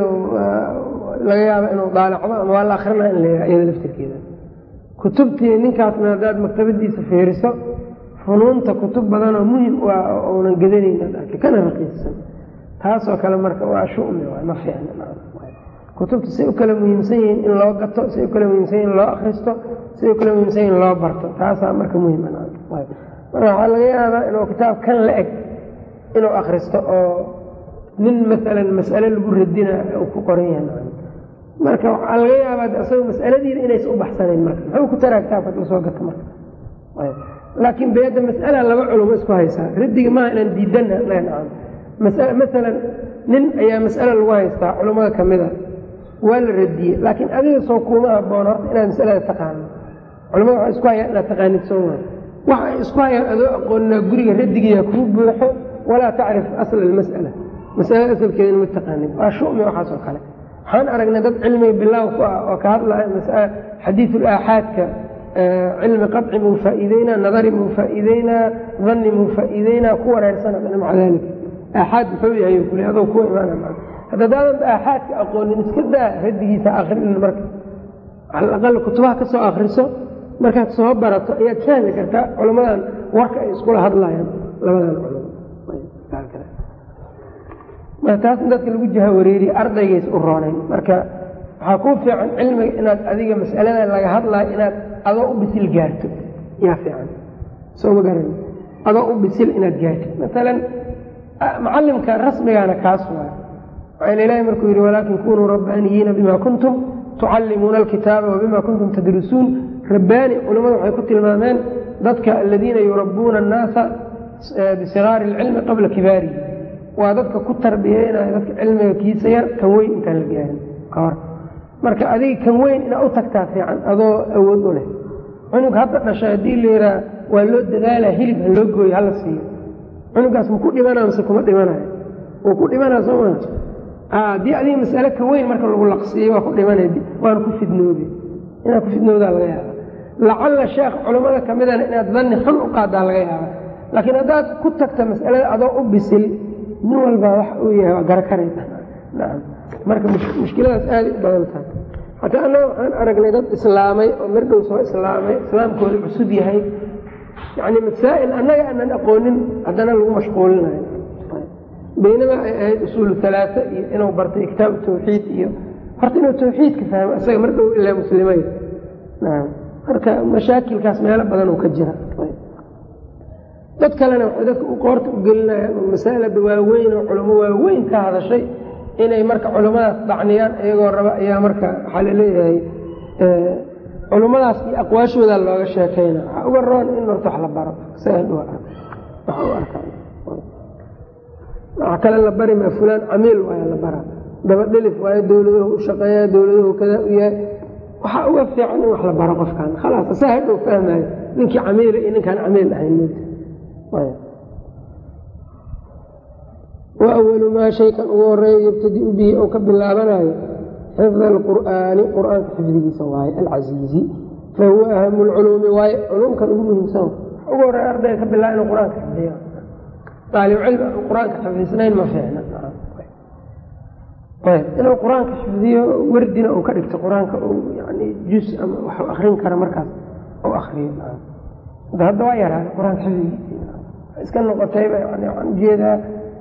laga yaaba inuu daalacdo ama waa la akrinaya in la yaha iyada laftirkeeda kutubtii ninkaasna haddaad maktabadiisa fiiriso funuunta kutub badanoo muhim uunan gedanayna kana raqiisan taasoo kale marka waa shumi ma fiicna kutubta say u kala muhiimsan yihiin in loo gato say u kala muhiimsan yihin in loo akristo say u kala muhiimsan yihin in loo barto taasaa marka muhim marka waxaa laga yaabaa inuu kitaab kan la eg inuu akristo oo nin maalan mas'ale lagu radina uu ku qoran yahay marka waxaa laga yaabaa isagoo mas'aladiina inaysa u baxsanayn marka muxuu ku taraa kitaabka la soo gato marka laakiin beeda mas'ala laba culumo isku haysaa raddiga maaha inaan diidana leenacan maalan nin ayaa mas'ale lagu haystaa culummada ka mida waa la radiyey laakiin adiga soo kuuma aboon horta inaad mas'alada taqaano culamada waxay isku hayaan inaad taqaanid sooma waxa ay isku hayaan adoo aqoonnaa guriga raddigiiya kuu buuxo walaa tacrif asla almas'ala masalada asalkeedana ma taqaanid waa shumi waxaas oo kale waxaan aragnay dad cilmiga bilaaw ku ah oo ka hadlaya xadiiul aaxaadka cilmi qadci muu faa'iideynaa nadari muu faa'iideynaa danni muu faa'iideynaa ku wareersana maca daalika aaxaad muxuu yahay kule adoo kuwa imaana haddaadan aaxaadka aqoonin iska daa raddigiisa akhrin marka cala aqal kutubaha ka soo akhriso markaad soo barato ayaad fahmi kartaa culamadan warka ay iskula hadlayaan labadan culamo taas in dadka lagu jaha wareeriye ardaygays u roonayn marka waxaa kuu fiican cilmiga inaad adiga mas'alada laga hadlayo inaad adoo u bisil gaarto yaa fiican soo ma garan adoo u bisil inaad gaarto maalan macallimka rasmigaana kaas waay waxayna ilaahay markuu yidhi walaakin kunuu rabbaaniyiina bima kuntum tucallimuuna alkitaaba wabima kuntum tadrusuun rabbaani culimmadu waxay ku tilmaameen dadka aladiina yurabbuuna annaasa bisiraari alcilmi qabla kibaarihi waa dadka ku tarbiyeynaya dadka cilmiga kiisa yar kan weyn intaan la gaarin ka hor marka adiga kan weyn inaad u tagtaa fiican adoo awood u leh cunug hadda dhashay haddii la yidhaha waa loo dadaalaa hilib ha loo gooyo hala siiyo cunugaas ma ku dhimanaa mise kuma dhimanayo wuu ku dhimanaa soo maa haddii adiga mas'ale kan weyn marka lagu laqsiiyo waa ku dhimanay waana ku fidnoobi inaad ku fidnoodaa laga yaaba lacalla sheekh culammada ka midana inaad danni xun u qaadaa laga yaaba laakiin haddaad ku tagta mas'alada adoo u bisil nin walbaa wax uu yahay waa gara karaysa nacam marka mushkiladaas aaday u badan tahay hataa annaga waxaan aragnay dad islaamay oo mirdhow soo islaamay islaamkooda cusub yahay yacni masaa'il annaga aanan aqoonin haddana lagu mashquulinayo baynamaa ay ahayd usuulu halaata iyo inuu bartay kitaabu tawxiid iyo horta inuu tawxiidka fahmo isaga mirdhow ilaa muslimay nacam marka mashaakilkaas meelo badan uu ka jira dad kalena waxay dadka u qoorta u gelinayaan oo masaa'ilada waaweyn oo culamo waaweyn ka hadashay inay marka culammadaas dacniyaan iyagoo raba ayaa marka waxaa la leeyahay culummadaas iyo aqwaashoodaa looga sheekayna waxaa uga roon in horta wax la baro saahid u ark wax u arkaan waxa kale la bari maa fulaan camiil waaya la baraa dabadhelif waayo dowladuhu u shaqeeyaa dowladuhu kadaa u yahay waxaa uga fiican in wax la baro qofkan khalaas saahid uu fahmayo ninkii camiila iyo ninkaan camiil ahayn wawalu maa shaykan ugu horeeyo yabtadiu bihi ou ka bilaabanayo xifda alqur'aani qur'aanka xifdigiisa waaye alcasiizi fahuwa ahamu lculuumi waaye culumkan ugu muhiimsan ugu horeeya ardayga ka bilaaba inuu qur-aanka xifdiyo daalibcilmi aan qur-aanka xifdisnayn ma fiicna inuu qur-aanka xifdiyo wardina uu ka dhigto qur-aanka yani jus ama wax akrin kara markaas u akriyo hadda waa yaraaday qur-aanka xifdigiisa iska noqotayba yani waxaan ujeedaa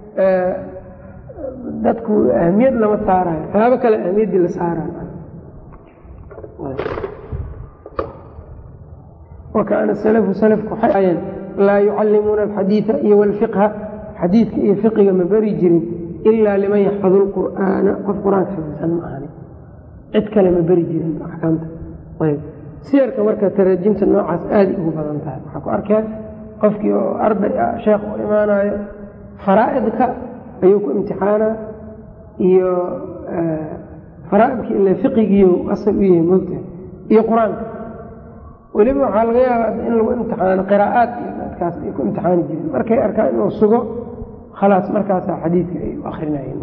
dadku ahmiyad lama saarayo waxyaabo kale ahmiyaddii la saarayo wakaana salafu salafku waxay ahayeen laa yucallimuuna alxadiida iyo walfiqha xadiidka iyo fiqiga ma beri jirin ilaa liman yaxfadu lqur'aana qof qur-aanka xifdisan ma ahani cid kale ma beri jirin axkaamta ayb siyarka marka taraajimta noocaas aaday ugu badan tahay waxaa ku arkeen qofkii oo arday ah sheekh u imaanayo faraa'idka ayuu ku imtixaanaa iyo faraa'idkii ila fiqigiiyo asal u yahay moogtahay iyo qur-aanka weliba waxaa laga yaabaa in lagu imtixaano qiraa'aad iyo dadkaas ay ku imtixaani jirin markay arkaan inuu sugo khalaas markaasaa xadiidka ay u akrinayeen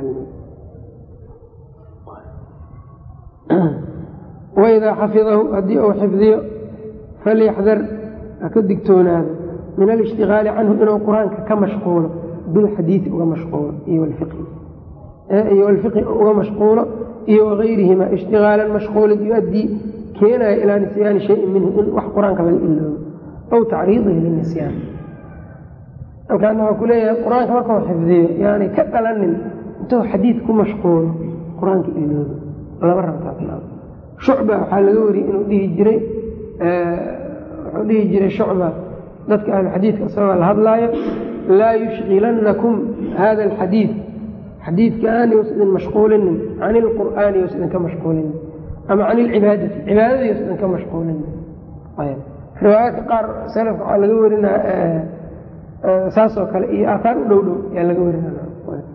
waidaa xafidahu haddii uu xifdiyo falyaxdar ha ka digtoonaado min alishtigaali canhu inuu qur-aanka ka mashquulo bilxadiidi uga mashquulo iyo walfiqi uga mashquulo iyo wagayrihima ishtigaalan mashquulid yu-addii keenaya ilaa nisyaani shayin minhu in wax qur-aanka laga iloobo aw tacriidihi lilnisyaan halkaana waxaa ku leeyahay qur-aanka markau xifdiyo yaani ka dhalanin intuu xadiid ku mashquulo qur-aanka iloobo lama rabtaasna shucba waxaa laga wariyey inuu dhihi jiray wuxuu dhihi jiray shucba dadka ahluxadiidka isagoo la hadlaayo laa yushkilannakum hada alxadiid xadiidkaan yous idin mashquulinin can ilqur'aani yous idinka mashquulinin ama can ilcibaadati cibaadada yous idinka mashquulinin riwaayaadka qaar salafka waxaa laga warinaa saasoo kale iyo aathaar u dhow dhow ayaa laga warinaa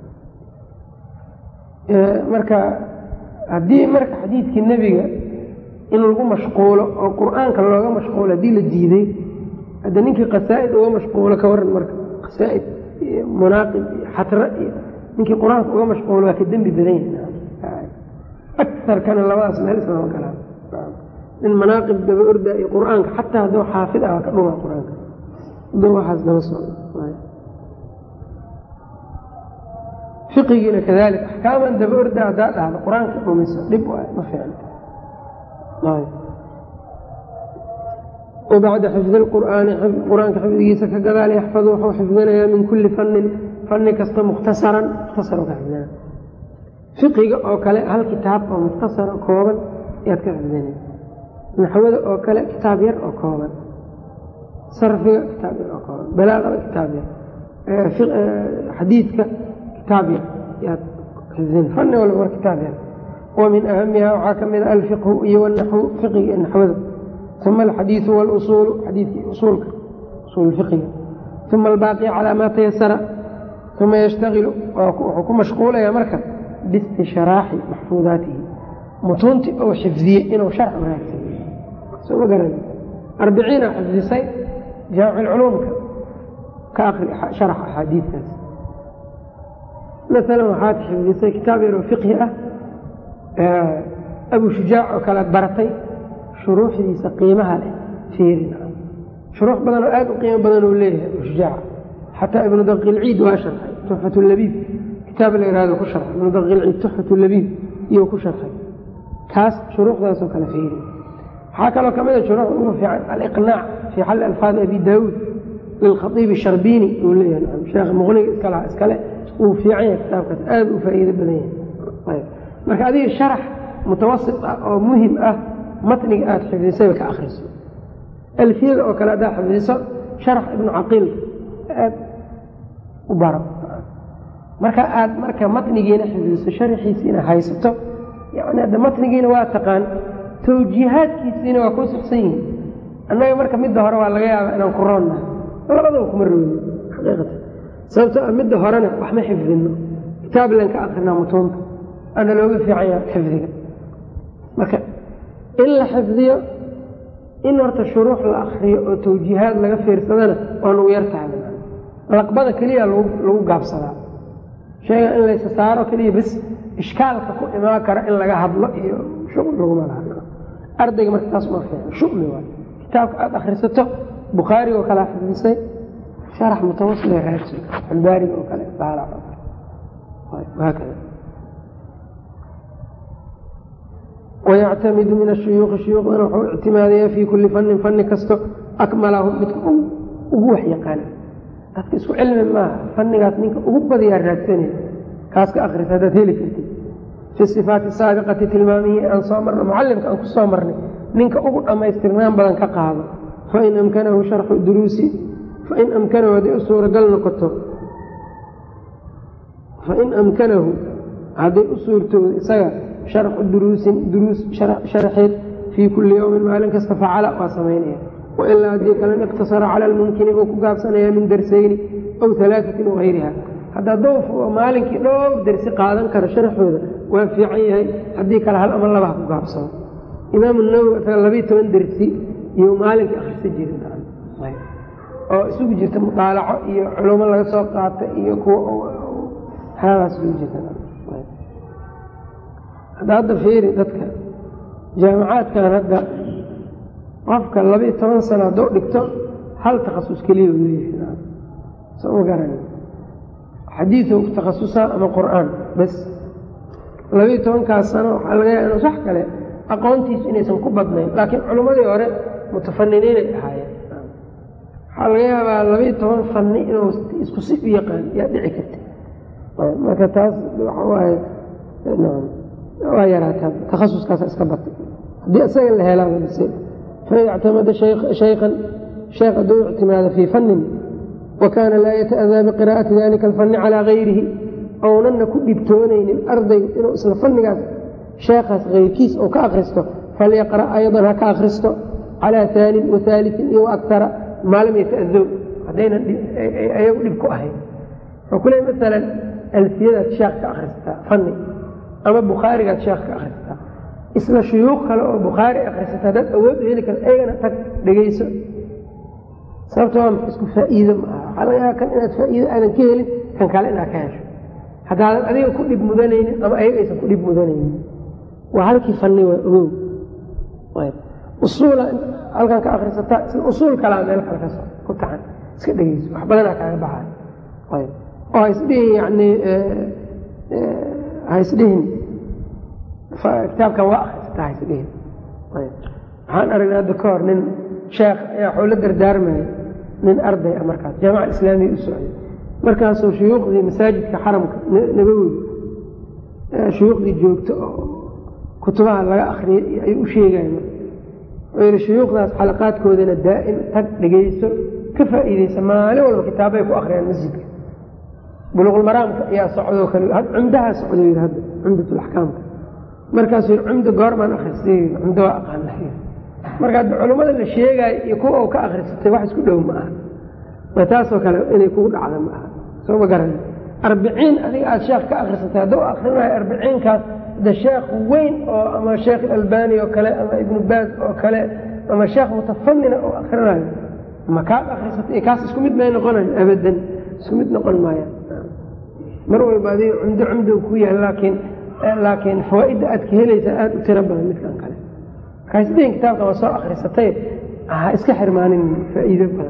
marka haddii marka xadiidkii nebiga in lagu mashquulo oo qur-aanka looga mashquulo haddii la diiday hadda ninkii qasaa'id uga mashquulo ka waran marka qasaa'id iyo munaaqib iyo xatra iyo ninkii qur-aanka uga mashquulo waa ka dembi badan yahay akarkana labadaas meel islama galaan nin manaaqib daba orda iyo qur-aanka xataa hadduu xaafid ah waa ka dhuma qur-aanka hadduu waxaas daba socdo fiqigiina kadalik axkaaman daba orda haddaa dhahdo qur-aanka dhumiso dhib ma fiicna. wabacda xifdi lqur'aani qur-aanka xifdigiisa ka gadaal yaxfadu wuxuu xifdinayaa min kulli fannin fanni kasta mukhtasaran mukhtasar ka xifdinaya. fiqiga oo kale hal kitaab oo mukhtasar oo kooban ayaad ka xifdinaya. naxwada oo kale kitaab yar oo kooban, sarfiga kitaab yar oo kooban, balaaqada kitaab yar, xadiidka kitaab yar yaad xifdin. fanni walba war kitaab yar. wa min ahamiha waxaa ka mid a alfiqhu iyo wanaxwu fiqiga iyo naxwada, uma alxadiidu walusuulu xadiidkii usuulka usuul fiqiga, uma albaaqi calaa maa tayasara, uma yashtagilu wuxuu ku mashquulaya marka biistishraaxi maxfuudaatihi mutuunti ou xifdiyey inuu sharx wanaagsan soo ma garan arbiciina xifdisay jaamic culuumka ka akri sharax axaadiidkaas. maalan waxaad xifdisay kitaab yaroo fiqhi ah abu shujaac oo kalead baratay shuruuxdiisa qiimaha leh fiirin shuruux badan oo aad u qiimo badan uu leeyahay abu shujaac xataa ibnu daqiilciid waa sharxay tuxfat labiib kitaab la yihahdo ku sharxay ibnu daqiilciid tuxfat labiib iyou ku sharxay kaas shuruuxdaasoo kale fiiri. waxaa kaloo ka mida shuruuxda ugu fiican aliqnaac fii xalli alfaadi abi daawuud lilkhaiibi sharbiini uu leeyahay sheekh muqniga iskala iskale uu fiican yahay kitaabkaas aad u faa'iido badan yahay. marka adiga sharax mutawasit ah oo muhim ah matniga aad xifdisayba ka akriso. alfiyada oo kale haddaad xifdiso sharax ibnu caqiil aad u baro. marka aad marka matnigiina xifdiso sharaxiisiina haysato yani hadda matnigiina waa taqaan tawjiihaadkiisiina waa ku suxsan yihiin. annaga marka midda hore waa laga yaabaa inaan ku roonnahay labadaba kuma rooni xaqiiqatan sababto a midda horena wax ma xifdino kitaab len ka akrinaa mutuunta ana looga fiicanya xifdiga. marka in la xifdiyo in horta shuruux la akriyo oo tawjiihaad laga fiirsadana waa nugu yar tahay. laqbada keliya lagu gaabsadaa sheega in laysa saaro keliya bas ishkaalka ku imaan kara in laga hadlo iyo shuql laguma laha. ardayga marka taas ma fiican shuqli waay. kitaabka aad akrisato bukhaariga oo kale xifdisay sharax mutawasil ee raadsi albaariga oo kale daalac وهكذا. ويعتمد من الشيوخ الشيوخ وحو اعتمادية في كل فن فن كستو أكملهم بدكم وقوح يقال dadka isku cilmi maaha fannigaas ninka ugu badiyaa raadsanaya kaaska akhrisa hadaad heli kartid fi sifaati saabiqati tilmaamihii aan soo marno mucallimka aan ku soo marnay ninka ugu dhammaystirnaan badan ka qaado fain amkanahu sharxu duruusi fain amkanahu hadday u suuragal noqoto fain amkanahu hadday u suurtooda isaga sharxu duruusin duruus sharaxeed fii kulli yowmin maalin kasta facala waa samaynaya wailaa haddii kalena iqtasara cala almumkini uu ku gaabsanaya min darsayni aw alaaatin wagayriha haddaa doof oo maalinkii dhowr darsi qaadan karo sharaxooda waa fiican yahay haddii kale hal ama laba ha ku gaabsado. imaamu nawowi isaga labiiy toban dersi iyo maalinkii akrista jirin oo isugu jirta mudaalaco iyo culumo laga soo qaata iyo kuwa haadaas isugu jirta. hadda hadda fiiri dadka jaamacaadkan hadda qofka labiiy toban sano hadduu dhigto hal takhasus keliya u leeyahay soo ma garani xadiidu takhasusa ama qur'aan bas labiiy tobankaas sano waxaa laga yaaba inuu sax kale aqoontiisu inaysan ku badnayn laakiin culimmadii hore mutafaniniinay ahaayeen waxaa laga yaabaa labiiy toban fanni inuu isku si u yaqaan yaa dhici karta. marka taas waxa waaye waa yaraataa takhasuskaasa iska batay haddii isaga la helaa bise fain اctamada شhaykan sheekh hadduu ictimaada fii fannin wakaana laa yata'adaa biqira'ati dalika alfanni calىa gayrihi ownana ku dhibtoonaynin ardaygu inuu isla fannigaas sheekhaas kayrkiis oo ka akristo falyaqra' ayضan ha ka akristo calىa aanin waثaaliثin iyo waakara maa lam yata'adow haddaynan ayagu dhib ku ahayn. wuxuu ku leey maalan alfiyadaad sheekh ka akristaa fanni ama bukhaarigaad sheekh ka akristaa isla shuyuuq kale oo bukhaari akrisata haddaad awood u heli karta ayagana tag dhegayso sababto waa isku faa'iido maaha waxaa laga yaaba kan inaad faa'iido aadan ka helin kan kale inaad ka hesho haddaadan adiga ku dhib mudanaynin ama ayaga aysan ku dhib mudanaynin waa halkii fanni waa ogow usuula halkan ka akrisataa isla usuul kalaa meel kale ka soo ku tacan iska dhegayso wax badanaa kaaga baxayo oo ha isdhihin yacni haysdhihin kitaabkan waa akhrisata haysdhihin waxaan aragnay hadda ka hor nin sheekh ayaa waxuu la dardaarmaya nin arday ah markaas jaamaca islaamiya u socday markaasuu shuyuuqdii masaajidka xaramka nabawi shuyuuqdii joogto oo kutubaha laga akriyay ayuu u sheegaya wuxuu yidhi shuyuuqdaas xalaqaadkoodana daa'im tag dhegayso ka faa'iidaysa maalin walba kitaabay ku akhriyaan masjidka buluuqulmaraamka ayaa socdoo kale cumdahaa socdo yidhi hadda cumdatulaxkaamka markaasuu yidhi cumda goormaan akhristay cumda waa aqaana marka hadda culummada la sheegaayo iyo kuwa uu ka akhrisatay wax isku dhow ma aha ma taasoo kale inay kugu dhacda ma aha soo ma garan arbiciin adiga aada sheekh ka akhrisatay hadduu akhrinayo arbiciinkaas de sheekh weyn oo ama sheekh albani oo kale ama ibnu baaz oo kale ama sheekh mutafanina oo akhrinayo ma kaad akhrisatay kaas isku mid may noqonayo abadan isku mid noqon maayaan mar walba adiga cumdo cumdo ku yahay laakiin laakiin fawaa'idda aad ka helaysa aada u tiro badan midkan kale markaasdeen kitaabka waa soo akhrisatay ha iska xirmaanin faa'iido badan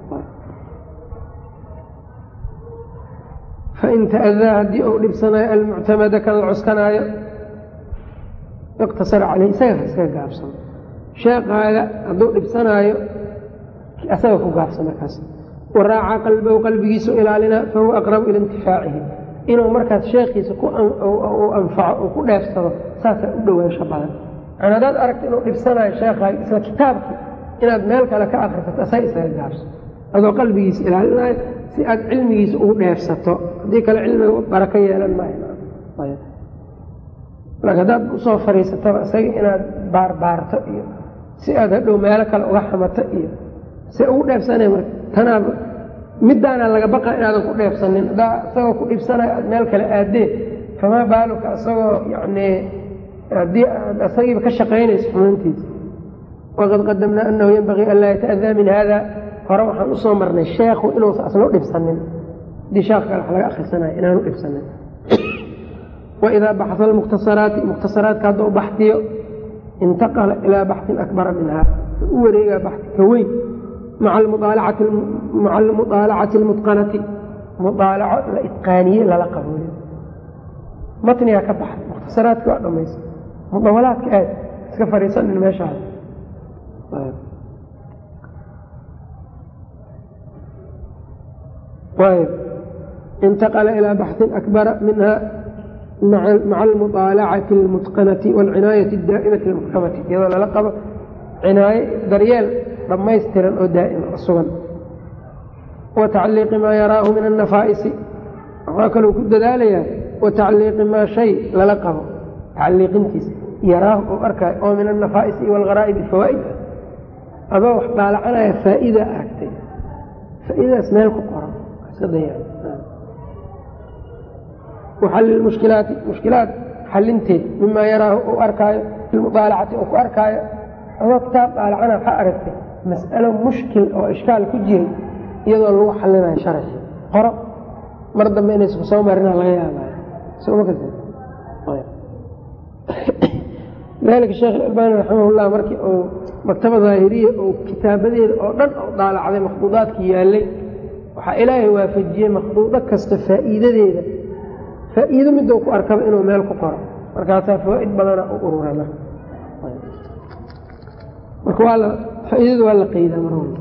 fain ta'adaa haddii uu dhibsanayo almuctamada kan la cuskanaayo iqtasara caleyh isaga iskaga gaabsano sheekaaga hadduu dhibsanaayo isaga ku gaabsano kaas waraaca qalbahu qalbigiisu ilaalina fahuwa aqrabu ila intifaacihi inuu markaas sheekhiisa u anfaco uu ku dheefsado saasaa u dhowaansho badan yani haddaad aragta inuu dhibsanayo sheekaaga isla kitaabkii inaad meel kale ka akrisato isaga isaga gaabso adoo qalbigiisa ilaalinayo si aad cilmigiisa ugu dheefsato haddii kale cilmiga barako yeelan maayo haddaad usoo fariisataba isaga inaad baarbaarto iyo si aad hadhow meelo kale uga xamato iyo si ugu dheefsanay marka tanaa midaana laga baqa inaadan ku dheefsanin haddaa isagoo ku dhibsanayo aad meel kale aadeen famaa baaluka isagoo yani haddii aad isagiiba ka shaqaynayso xumaantiisa waqad qadamnaa anahu yanbagii an laa yata'adaa min hada hore waxaan usoo marnay sheekhu inuusa asnoo dhibsanin haddii sheekh kale wax laga akhrisanayo inaanu dhibsanin waidaa baxsa almukhtasaraati mukhtasaraadka hadduu baxtiyo intaqala ilaa baxsin akbara minha u wareegaa baxsi ka weyn maca almuطaalacati almutqanati muaalaco la itqaaniye lala qabooliyo matnigaa ka baxay mukhtasaraadki waa dhamaysa mudawalaadka aad iska fariisanin meeshaas intaqala ilaa baxsin akbara minha maca almuطaalacati almutqanati waalcinaayati addaa'imati almuxkamati iyadoo lala qabo cinaaye daryeel dhammaystiran oo daa'ima oo sugan wa tacliiqi maa yaraahu min annafaa'isi waxaa kaloo ku dadaalayaa wa tacliiqi maa shay lala qabo tacliiqintiisa yaraahu oo arkaayo oo min annafaa'isi waalgharaa'ib fawaa'id adoo wax daalacanaya faa'iida aragtay faa'iidadaas meel ku qoran iska daya waxalli lmushkilaati mushkilaad xalinteed mimaa yaraahu uu arkaayo filmuطaalacati uu ku arkaayo adoo kitaab daalacana waxaa aragtay mas'alo mushkil oo ishkaal ku jiray iyadoo lagu xalinayo sharaxi qoro mar dambe inaysa kusoo marina laga yaabaayo soma ka dalika sheekh albani raximahullah markii uu maktaba daahiriya oo kitaabadeeda oo dhan oo daalacday makhduudaadkii yaallay waxaa ilaahay waafajiyey makhduudo kasta faa'iidadeeda faa'iido midou ku arkaba inuu meel ku qoro markaasaa fawaa'id badana u urura marka waa la faa'iidada waa la qeydaa mar walba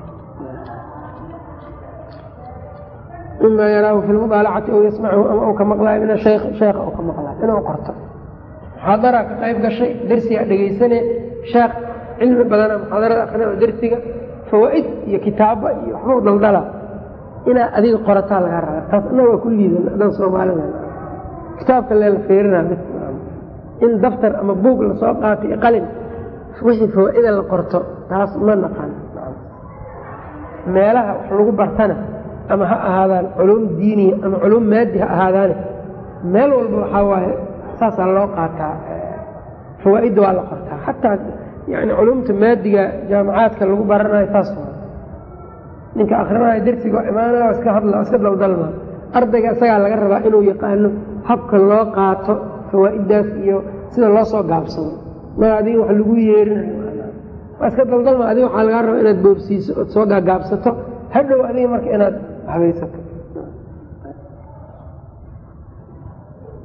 mima yaraahu fi lmuطaalacati aw yasmachu ama uu ka maqlaayo min ashayk sheekha uu ka maqlaayo inuu qorto muxaadaraa ka qayb gashay dersigaa dhegaysane sheekh cilmi badana muxaadarada akrinay oo dersiga fawaa'id iyo kitaaba iyo waxbau daldala inaad adiga qorataa lagaa raba taas annaga waa ku liidan adan soomaalida kitaabka leela fiirinaa in daftar ama buug lasoo qaato iyo qalin wixii fawaa'ida la qorto taas ma naqaan meelaha wax lagu bartana ama ha ahaadaan culuum diiniya ama culuum maadi ha ahaadaane meel walba waxaa waaye saasaa loo qaataa fawaa'idda waa la qortaa xataa yani culuumta maadiga jaamacaadka lagu baranayo saas waa ninka akrinaayo dersiga imaanaya iska hadla iska daldalma ardayga isagaa laga rabaa inuu yaqaano habka loo qaato fawaa'iddaas iyo sida loo soo gaabsado ma adiga wax lagu yeerinayo waa iska daldalma adiga waxaa lagaa rabaa inaad boobsiiso ood soo gaagaabsato hadhow adiga marka inaad habaysato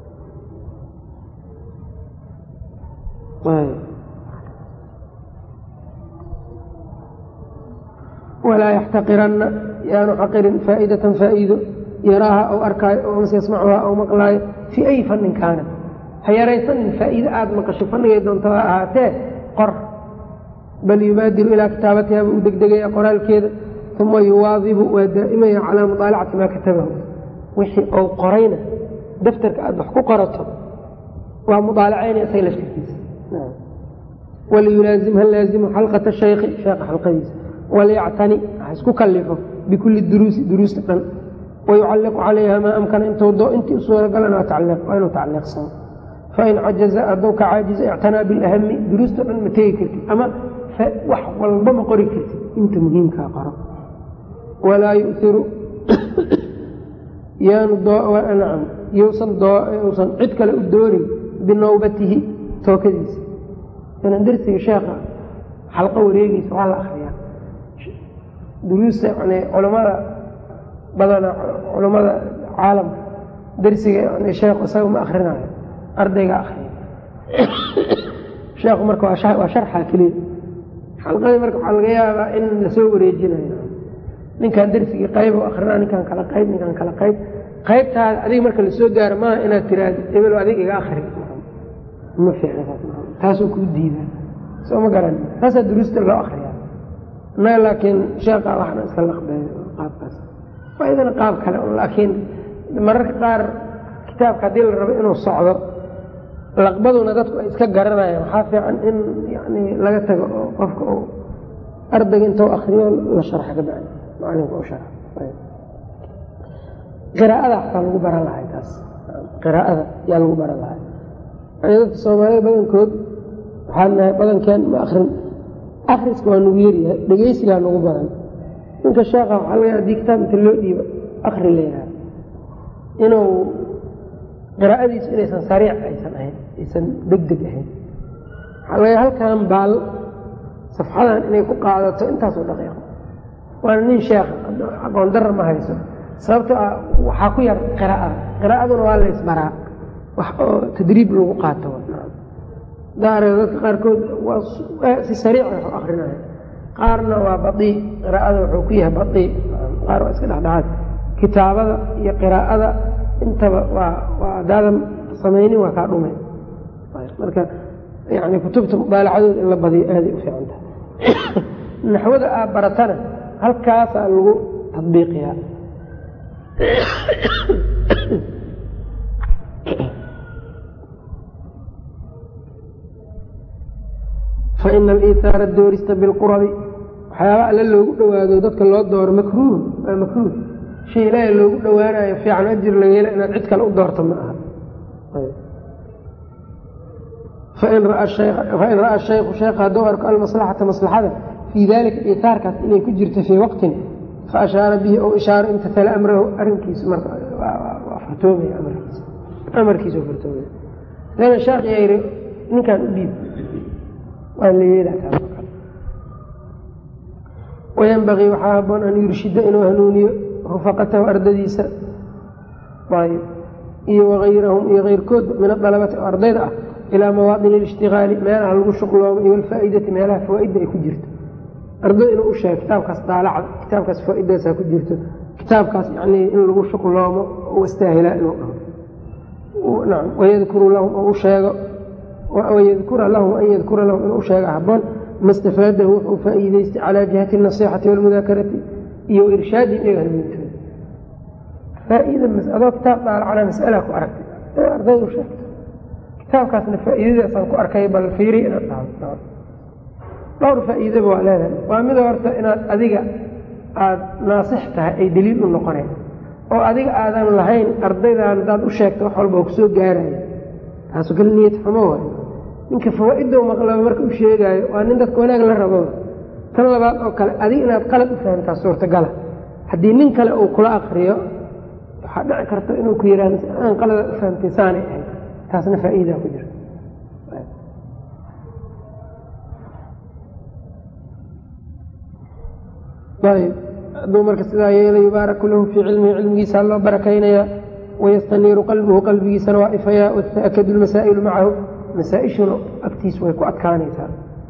walaa yaxtaqiranna yaanu xaqirin faa'idatan faa'iido yaraaha aw arkaayo oo mase yasmacuhaa aw maqlaayo fii ay fannin kaana ha yaraysanin faa'iide aada maqasho fannigay doonto ha ahaatee qor bal yubaadiru ilaa kitaabatiha buu u degdegaya qoraalkeeda uma yuwaadibu waa daa'imaya calaa mudaalacati maa katabahu wixii ou qorayna daftarka aada wax ku qorato waa mudaalacaynaya isaga laftirkiisa waliyulaazim ha laazimu xalqata shaykhi sheekha xalqadiisa waliyactani ha isku kallifo bikulli duruusi duruusta dhan wayucalliqu calayha maa amkana intii u suuragalana waa inuu tacliiqsano fain cajaza hadduu ka caajiza ictanaa bilahami duruusta dhan ma tegi kartid ama wax walba ma qori kartid inta muhiimkaa qoro walaa yu'iru yaanu yuusan cid kale u doorin binawbatihi tookadiisa inan darsiga sheekha xalqo wareegiisa waa la akriyaa duruusta yani culamada badana culammada caalamka darsiga yani sheekhu isaga ma akrinayo ardayga akriya sheekhu marka waa sharxa keliya xalqadii marka waxaa laga yaabaa in lasoo wareejinayo ninkaan darsigii qayb u akrinaa ninkaan kala qayb ninkaan kala qayb qaybtaada adiga marka lasoo gaaro maaha inaad tiraahdo ebel adiga iga akri ma fiicna taasoo kuu diidaa soo ma garan taasaa duruusta loo akriyaa innaga laakiin sheekha waxna iska laqbeeyo qaabkaas waa idana qaab kale laakiin mararka qaar kitaabka haddii la rabo inuu socdo laqbaduna dadku ay iska garanayaan waxaa fiican in yani laga tago oo qofka uu ardayga intuu akriyo la sharxa ka bacdi macalinka u sharxa qiraa'ada xataa lagu baran lahay taas qiraa'ada yaa lagu baran lahay yani dadka soomaalida badankood waxaan nahay badankeen ma akrin akriska waa nagu yaryahay dhegeysigaa nagu badan ninka sheekha waxaa laga hadii kitaab inta loo dhiibo akri la yidhaha inuu qiraa'adiisu inaysan sariic aysan ahayn aysan deg deg ahayn waxaa laga halkan baal safxadan inay ku qaadato intaasoo daqiiqo waana nin sheekha aqoon darar ma hayso sababto ah waxaa ku yar qiraa'ada qiraa'aduna waa la isbaraa wax oo tadriib lagu qaato daare dadka qaarkood waa si sariic wax u akrinaya qaarna waa batii qiraa'ada wuxuu ku yahay batii qaar waa iska dhexdhexaad kitaabada iyo qiraa'ada intaba waa waa hadaadan samaynin waa kaa dhumay marka yani kutubta mudaalacadooda in la badiyo aaday u fiican tahay naxwada aa baratana halkaasaa lagu tadbiiqiyaa faina aliihaara doorista bilqurabi waxyaaba alle loogu dhowaado dadka loo dooro makruuh waa makruuh shay ilaahay loogu dhowaanayo fiican ajir laga hela inaad cid kale u doorto ma aha fain ra'a shaykhu sheekha hadduu arko almaslaxata maslaxada fii dalika iihaarkaas inay ku jirto fii waqtin faashaara bihi ou ishaaro imtatala amrahu arrinkiisu marka waa fartoomaya amarkiisa amarkiisa oo fartoomaya lana sheekh yaa yidhi ninkaan u dhiib waa la yeelaa wayanbagii waxaa haboon an yurshida inuu hanuuniyo rufaqatahu ardadiisa iyo wahayrahum iyo keyrkoodba min adalabati oo ardayda ah ilaa mawaadin alishtigaali meelaha lagu shuqloomo iyo alfaa'idati meelaha fawaaidda ay ku jirto arday inuu u sheego kitaabkaas daalacda kitaabkaas faa-idaasaa ku jirto kitaabkaas yani in lagu shuqloomo u istaahilaa inuu dhaho nacam wayadkuru lahum oo u sheego wayadkura lahum an yadkura lahum inuu u sheego haboon ma stafaadahu wuxuu faa-iideystay calaa jihati anasixati walmudaakarati iyo irshaadi iyaga hanuuntooda faa-ida adoo kitaab daalacana mas'alaa ku aragtay in arday u sheegto kitaabkaasna faa-iidadaasaan ku arkay bal fiiri inaad dhahdo dhowr faa-iidaba waa leedahay waa mida horta inaad adiga aada naasix tahay ay daliil u noqoneen oo adiga aadan lahayn ardaydan hadaad u sheegto wax walba oo kusoo gaaraya taasu kale niyad xumo waay ninka fawaa-idou maqlaba marka u sheegaayo waa nin dadka wanaag la rabo tan labaad oo kale adiga inaad qalad u fahamtaa suurtagala haddii nin kale uu kula akriyo waxaa dhici karta inuu ku yihahdo aan qaladaad u fahamtay saanay ahayd taasna faa-iidaa ku jirta ayb hadduu marka sidaa yeela yubaaraku lahu fii cilmihi cilmigiisaa loo barakaynayaa wayastaniiru qalbuhu qalbigiisana waa ifayaa wataakadu lmasaa'ilu macahu masaaishuna agtiis way ku adkaanaysaa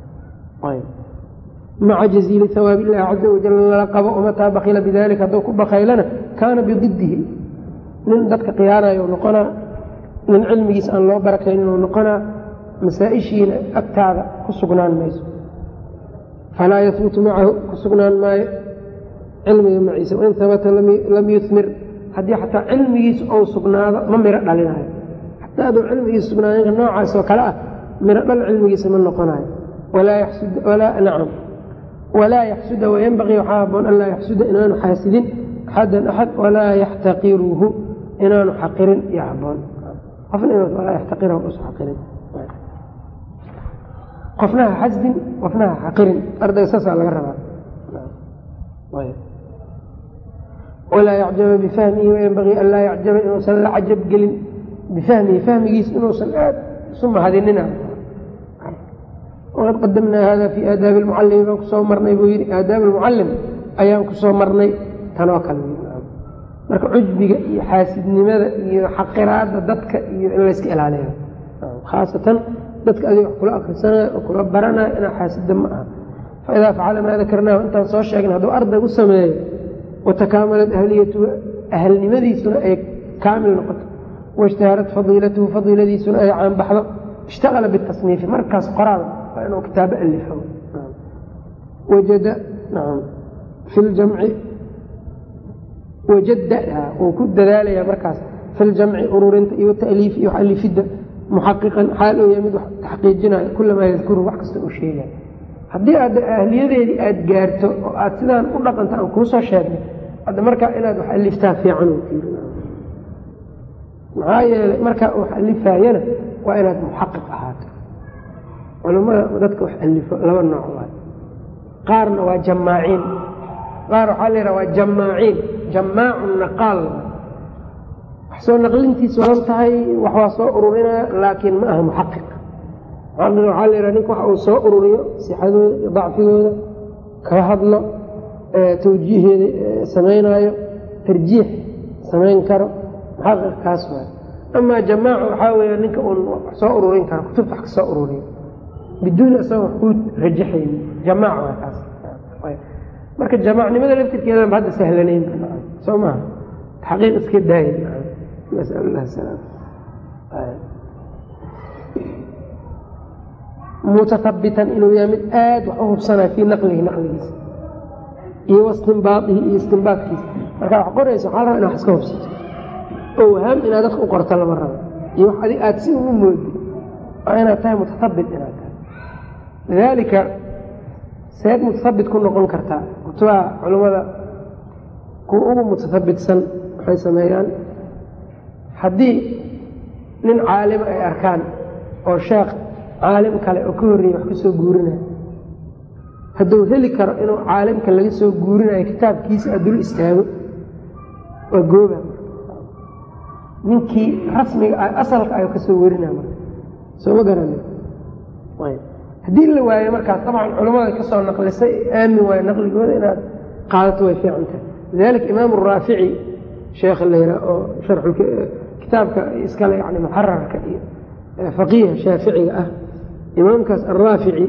maca jaziili hawaab illahi caza wajal lala qabo mataa bakila bidalika hadduu ku bakaylana kaana bididihi nin dadka khiyaanayo noqonaa nin cilmigiis aan loo barakaynin oo noqonaa masaaishiina agtaada ku sugnaan mayso falaa yahbutu macahu ku sugnaan maayo cilmiga maciisa wain habata lam yuhmir haddii xataa cilmigiisa ou sugnaado ma miro dhalinayo xataa hadduu cilmigiisa sugnaadinka noocaas oo kale ah miro dhal cilmigiisa ma noqonayo nacam walaa yaxsuda wayanbagii waxaa haboon an laa yaxsuda inaanu xaasidin axadan axad walaa yaxtaqiruhu inaanu xaqirin iyo haboon qofna walaa yaxtaqirhu usa xaqirin qofna ha xasdin qofna ha xaqirin ardayga saasaa laga rabaa walaa yacjaba bifahmihi wayanbagii an laa yacjaba inuusan la cajab gelin bifahmihi fahmigiis inuusan aad isu mahadinina waqad qadamnaa hada fii aadaabi lmucalimi baan kusoo marnay buu yidhi aadaab almucalim ayaan kusoo marnay tanoo kale marka cujbiga iyo xaasidnimada iyo xaqiraada dadka iyo in layska ilaaliyo khaasatan dadka adiga wax kula akrisanayo oo kula baranayo inaa xaasida ma aha faidaa facala maa dakarnaahu intaan soo sheegna hadduu arday u sameeyo watakaamalat ahliyatuhu ahalnimadiisuna ay kaamil noqoto waishtaharat fadiilatuhu fadiiladiisuna ay caanbaxdo ishtaqala bitasniifi markaas qoraal waa inuu kitaabo alifo wajada fi ljamci wajada uu ku dadaalaya markaas fi ljamci ururinta iyo ta'liif iyo alifidda muxaqiqan xaal uu yahay mid wax taxqiijinayo kulamaa yadkuru wax kasta uu sheegay haddii aad ahliyadeedii aada gaarto oo aada sidaan u dhaqanta aan kuu soo sheegnay hadda markaa inaad wax aliftaa fiican maxaa yeelay markaa wax alifaayana waa inaad muxaqiq ahaato culimmada dadka wax alifo laba nooc waay qaarna waa jamaaciin qaar waxaa la yidhaha waa jamaaciin jamaacu naqaal wax soo naqlintiis walan tahay wax waa soo ururinaya laakiin ma aha muxaqiq waxaa la yidhaha ninka wax uu soo ururiyo sixadooda iyo dacfigooda kaga hadlo tawjiiheeda samaynaayo tarjiix samayn karo muxaqiq kaas waay amaa jamaaca waxaa weeya ninka uun wax soo ururin karo kutubta wax ka soo ururiyo biduuni asagoo wax kuu rajaxayni jamaac waa kaas marka jamaacnimada laftirkeeda ba hadda sahlanayn soo maha taxqiiq iska daayin nasal allah salaam mutahabitan inuu yahay mid aada wax u hubsanaya fii naqlihi naqligiisa iyo wastinbaadihi iyo istinbaadkiisa markaa wax qoraysa waxaa la rabaa ina wax iska hubsato oo wahaam inaad dadka u qorto lama rabo iyo wax adig aada si ugu moodi waa inaad tahay mutahabit inaad tahay lidaalika seed mutahabit ku noqon kartaa kutubaha culammada kuwa ugu mutahabitsan waxay sameeyaan haddii nin caalima ay arkaan oo sheekh caalim kale oo ka horreeyey wax ka soo guurinayo hadduu heli karo inuu caalimka laga soo guurinayo kitaabkiisa adul istaago waa gooba ninkii rasmiga ah asalka ay ka soo warinaya marka soo ma garani haddii la waayo markaas dabcan culammada ka soo naqlisay aamin waayo naqligooda inaad qaadato way fiican tahay lidalika imaamu raafici sheekha la yidhaha oo sharxu kitaabka iskale yani muxararka iyo faqiiha shaaficiga ah imaamkaas arraafici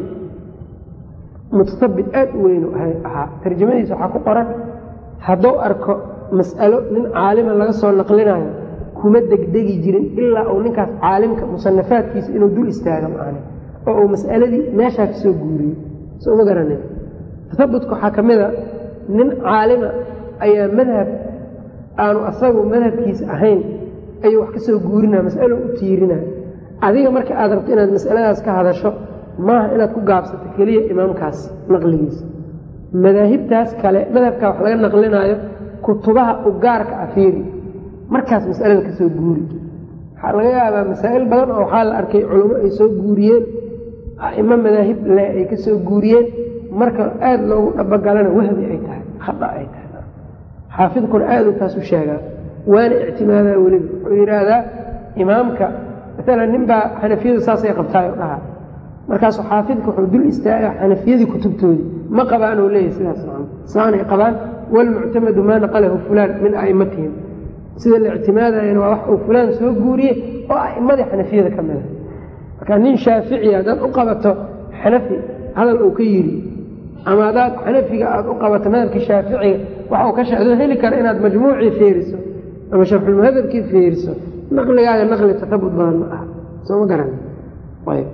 mutahabit aad u weyn ahaa tarjamadiisa waxaa ku qoran hadduu arko mas'alo nin caalima laga soo naqlinayo kuma degdegi jirin ilaa uu ninkaas caalimka musanafaadkiisa inuu dul istaago maane oo uu mas'aladii meeshaa ka soo guuriyo soo ma garanay tahabutka waxaa ka mid a nin caalima ayaa madhab aanu asagu madhabkiisa ahayn ayuu wax ka soo guurinaya mas'alo u tiirinaya adiga marka aad rabto inaad mas'aladaas ka hadasho maaha inaad ku gaabsato keliya imaamkaas naqligiisa madaahibtaas kale madhabkaa wax laga naqlinaayo kutubaha u gaarka ah fiiri markaas mas'alada ka soo guuri waxaa laga yaabaa masaa'il badan oo waxaa la arkay culummo ay soo guuriyeen a'imo madaahib le ay ka soo guuriyeen marka aada loogu dhabogalana wahbi ay tahay khada ay tahay xaafidkuna aada u taas u sheegaa waana ictimaadaa weliba wuxuu yidhaahdaa imaamka maalan nin baa xanafiyadu saasay qabtaay o dhahaa markaasuu xaafidka wuxuu dul istaaga xanafiyadii kutubtoodii ma qabaan oo leeyahy sidaas saanay qabaan walmuctamadu maa naqalahu fulaan min a'immatihim sida la ictimaadayana waa wax uu fulaan soo guuriye oo a'immadii xanafiyada ka mida marka nin shaafici haddaad u qabato xanafi hadal uu ka yidhi ama haddaad xanafiga aada u qabato madhabkii shaaficiga waxa uu ka shadoo heli kara inaad majmuucii fiiriso ama sharxulmuhadabkii fiiriso naqligaaga naqli tatabud badan ma aha soo ma garan ayb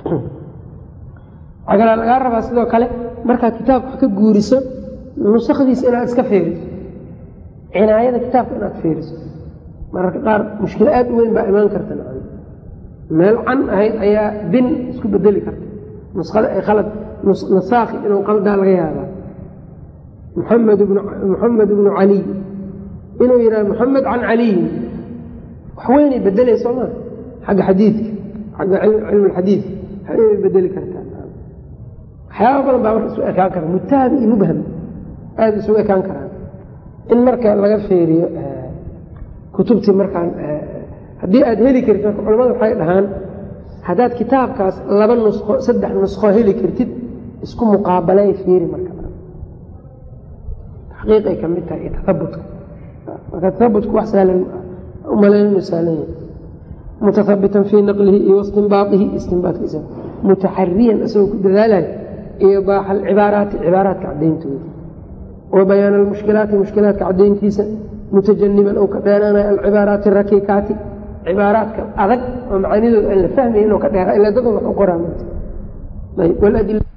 waxaa kalaa lagaa rabaa sidoo kale markaad kitaabka wax ka guuriso nusakdiisa inaad iska fiiriso cinaayada kitaabka inaad fiiriso mararka qaar mushkilo aad u weyn baa imaan karta meel can ahayd ayaa bin isku bedeli karta nuskhada ay khalad nasaakhi inuu qaldaa laga yaabaa muxamed bnu muxamed bnu caliy inuu yidhaha muxamed can caliyin wax weynay bedelay soo maa xagga xadiidka xagga cilm alxadiid waxay bedeli kartaa waxyaaba badan baa marka isu ekaan kara mutaham iyo mubham aada isugu ekaan karaan in marka laga feeriyo kutubtii markaan haddii aad heli kartid marka culamada waxay dhahaan haddaad kitaabkaas laba nusko saddex nusko heli kartid isku muqaabalay fiiri marka taxqiiqay ka mid tahay iyo tahabutka marka tahabutku wax sahlan umalayn inuu sahlan yahay mutahabitan fii naqlihi iyo istinbaatihi istinbaatkiisa mutaxariyan isagoo ku dadaalayo iidaax alcibaaraati cibaaraadka cadayntooda wa bayaan almushkilaati mushkilaadka cadayntiisa mutajaniban ou ka dheeraanayo alcibaaraati arakiikaati cibaaraadka adag oo macaanidooda aan la fahmayn inuu ka dheera ila dadoo wax u qoraa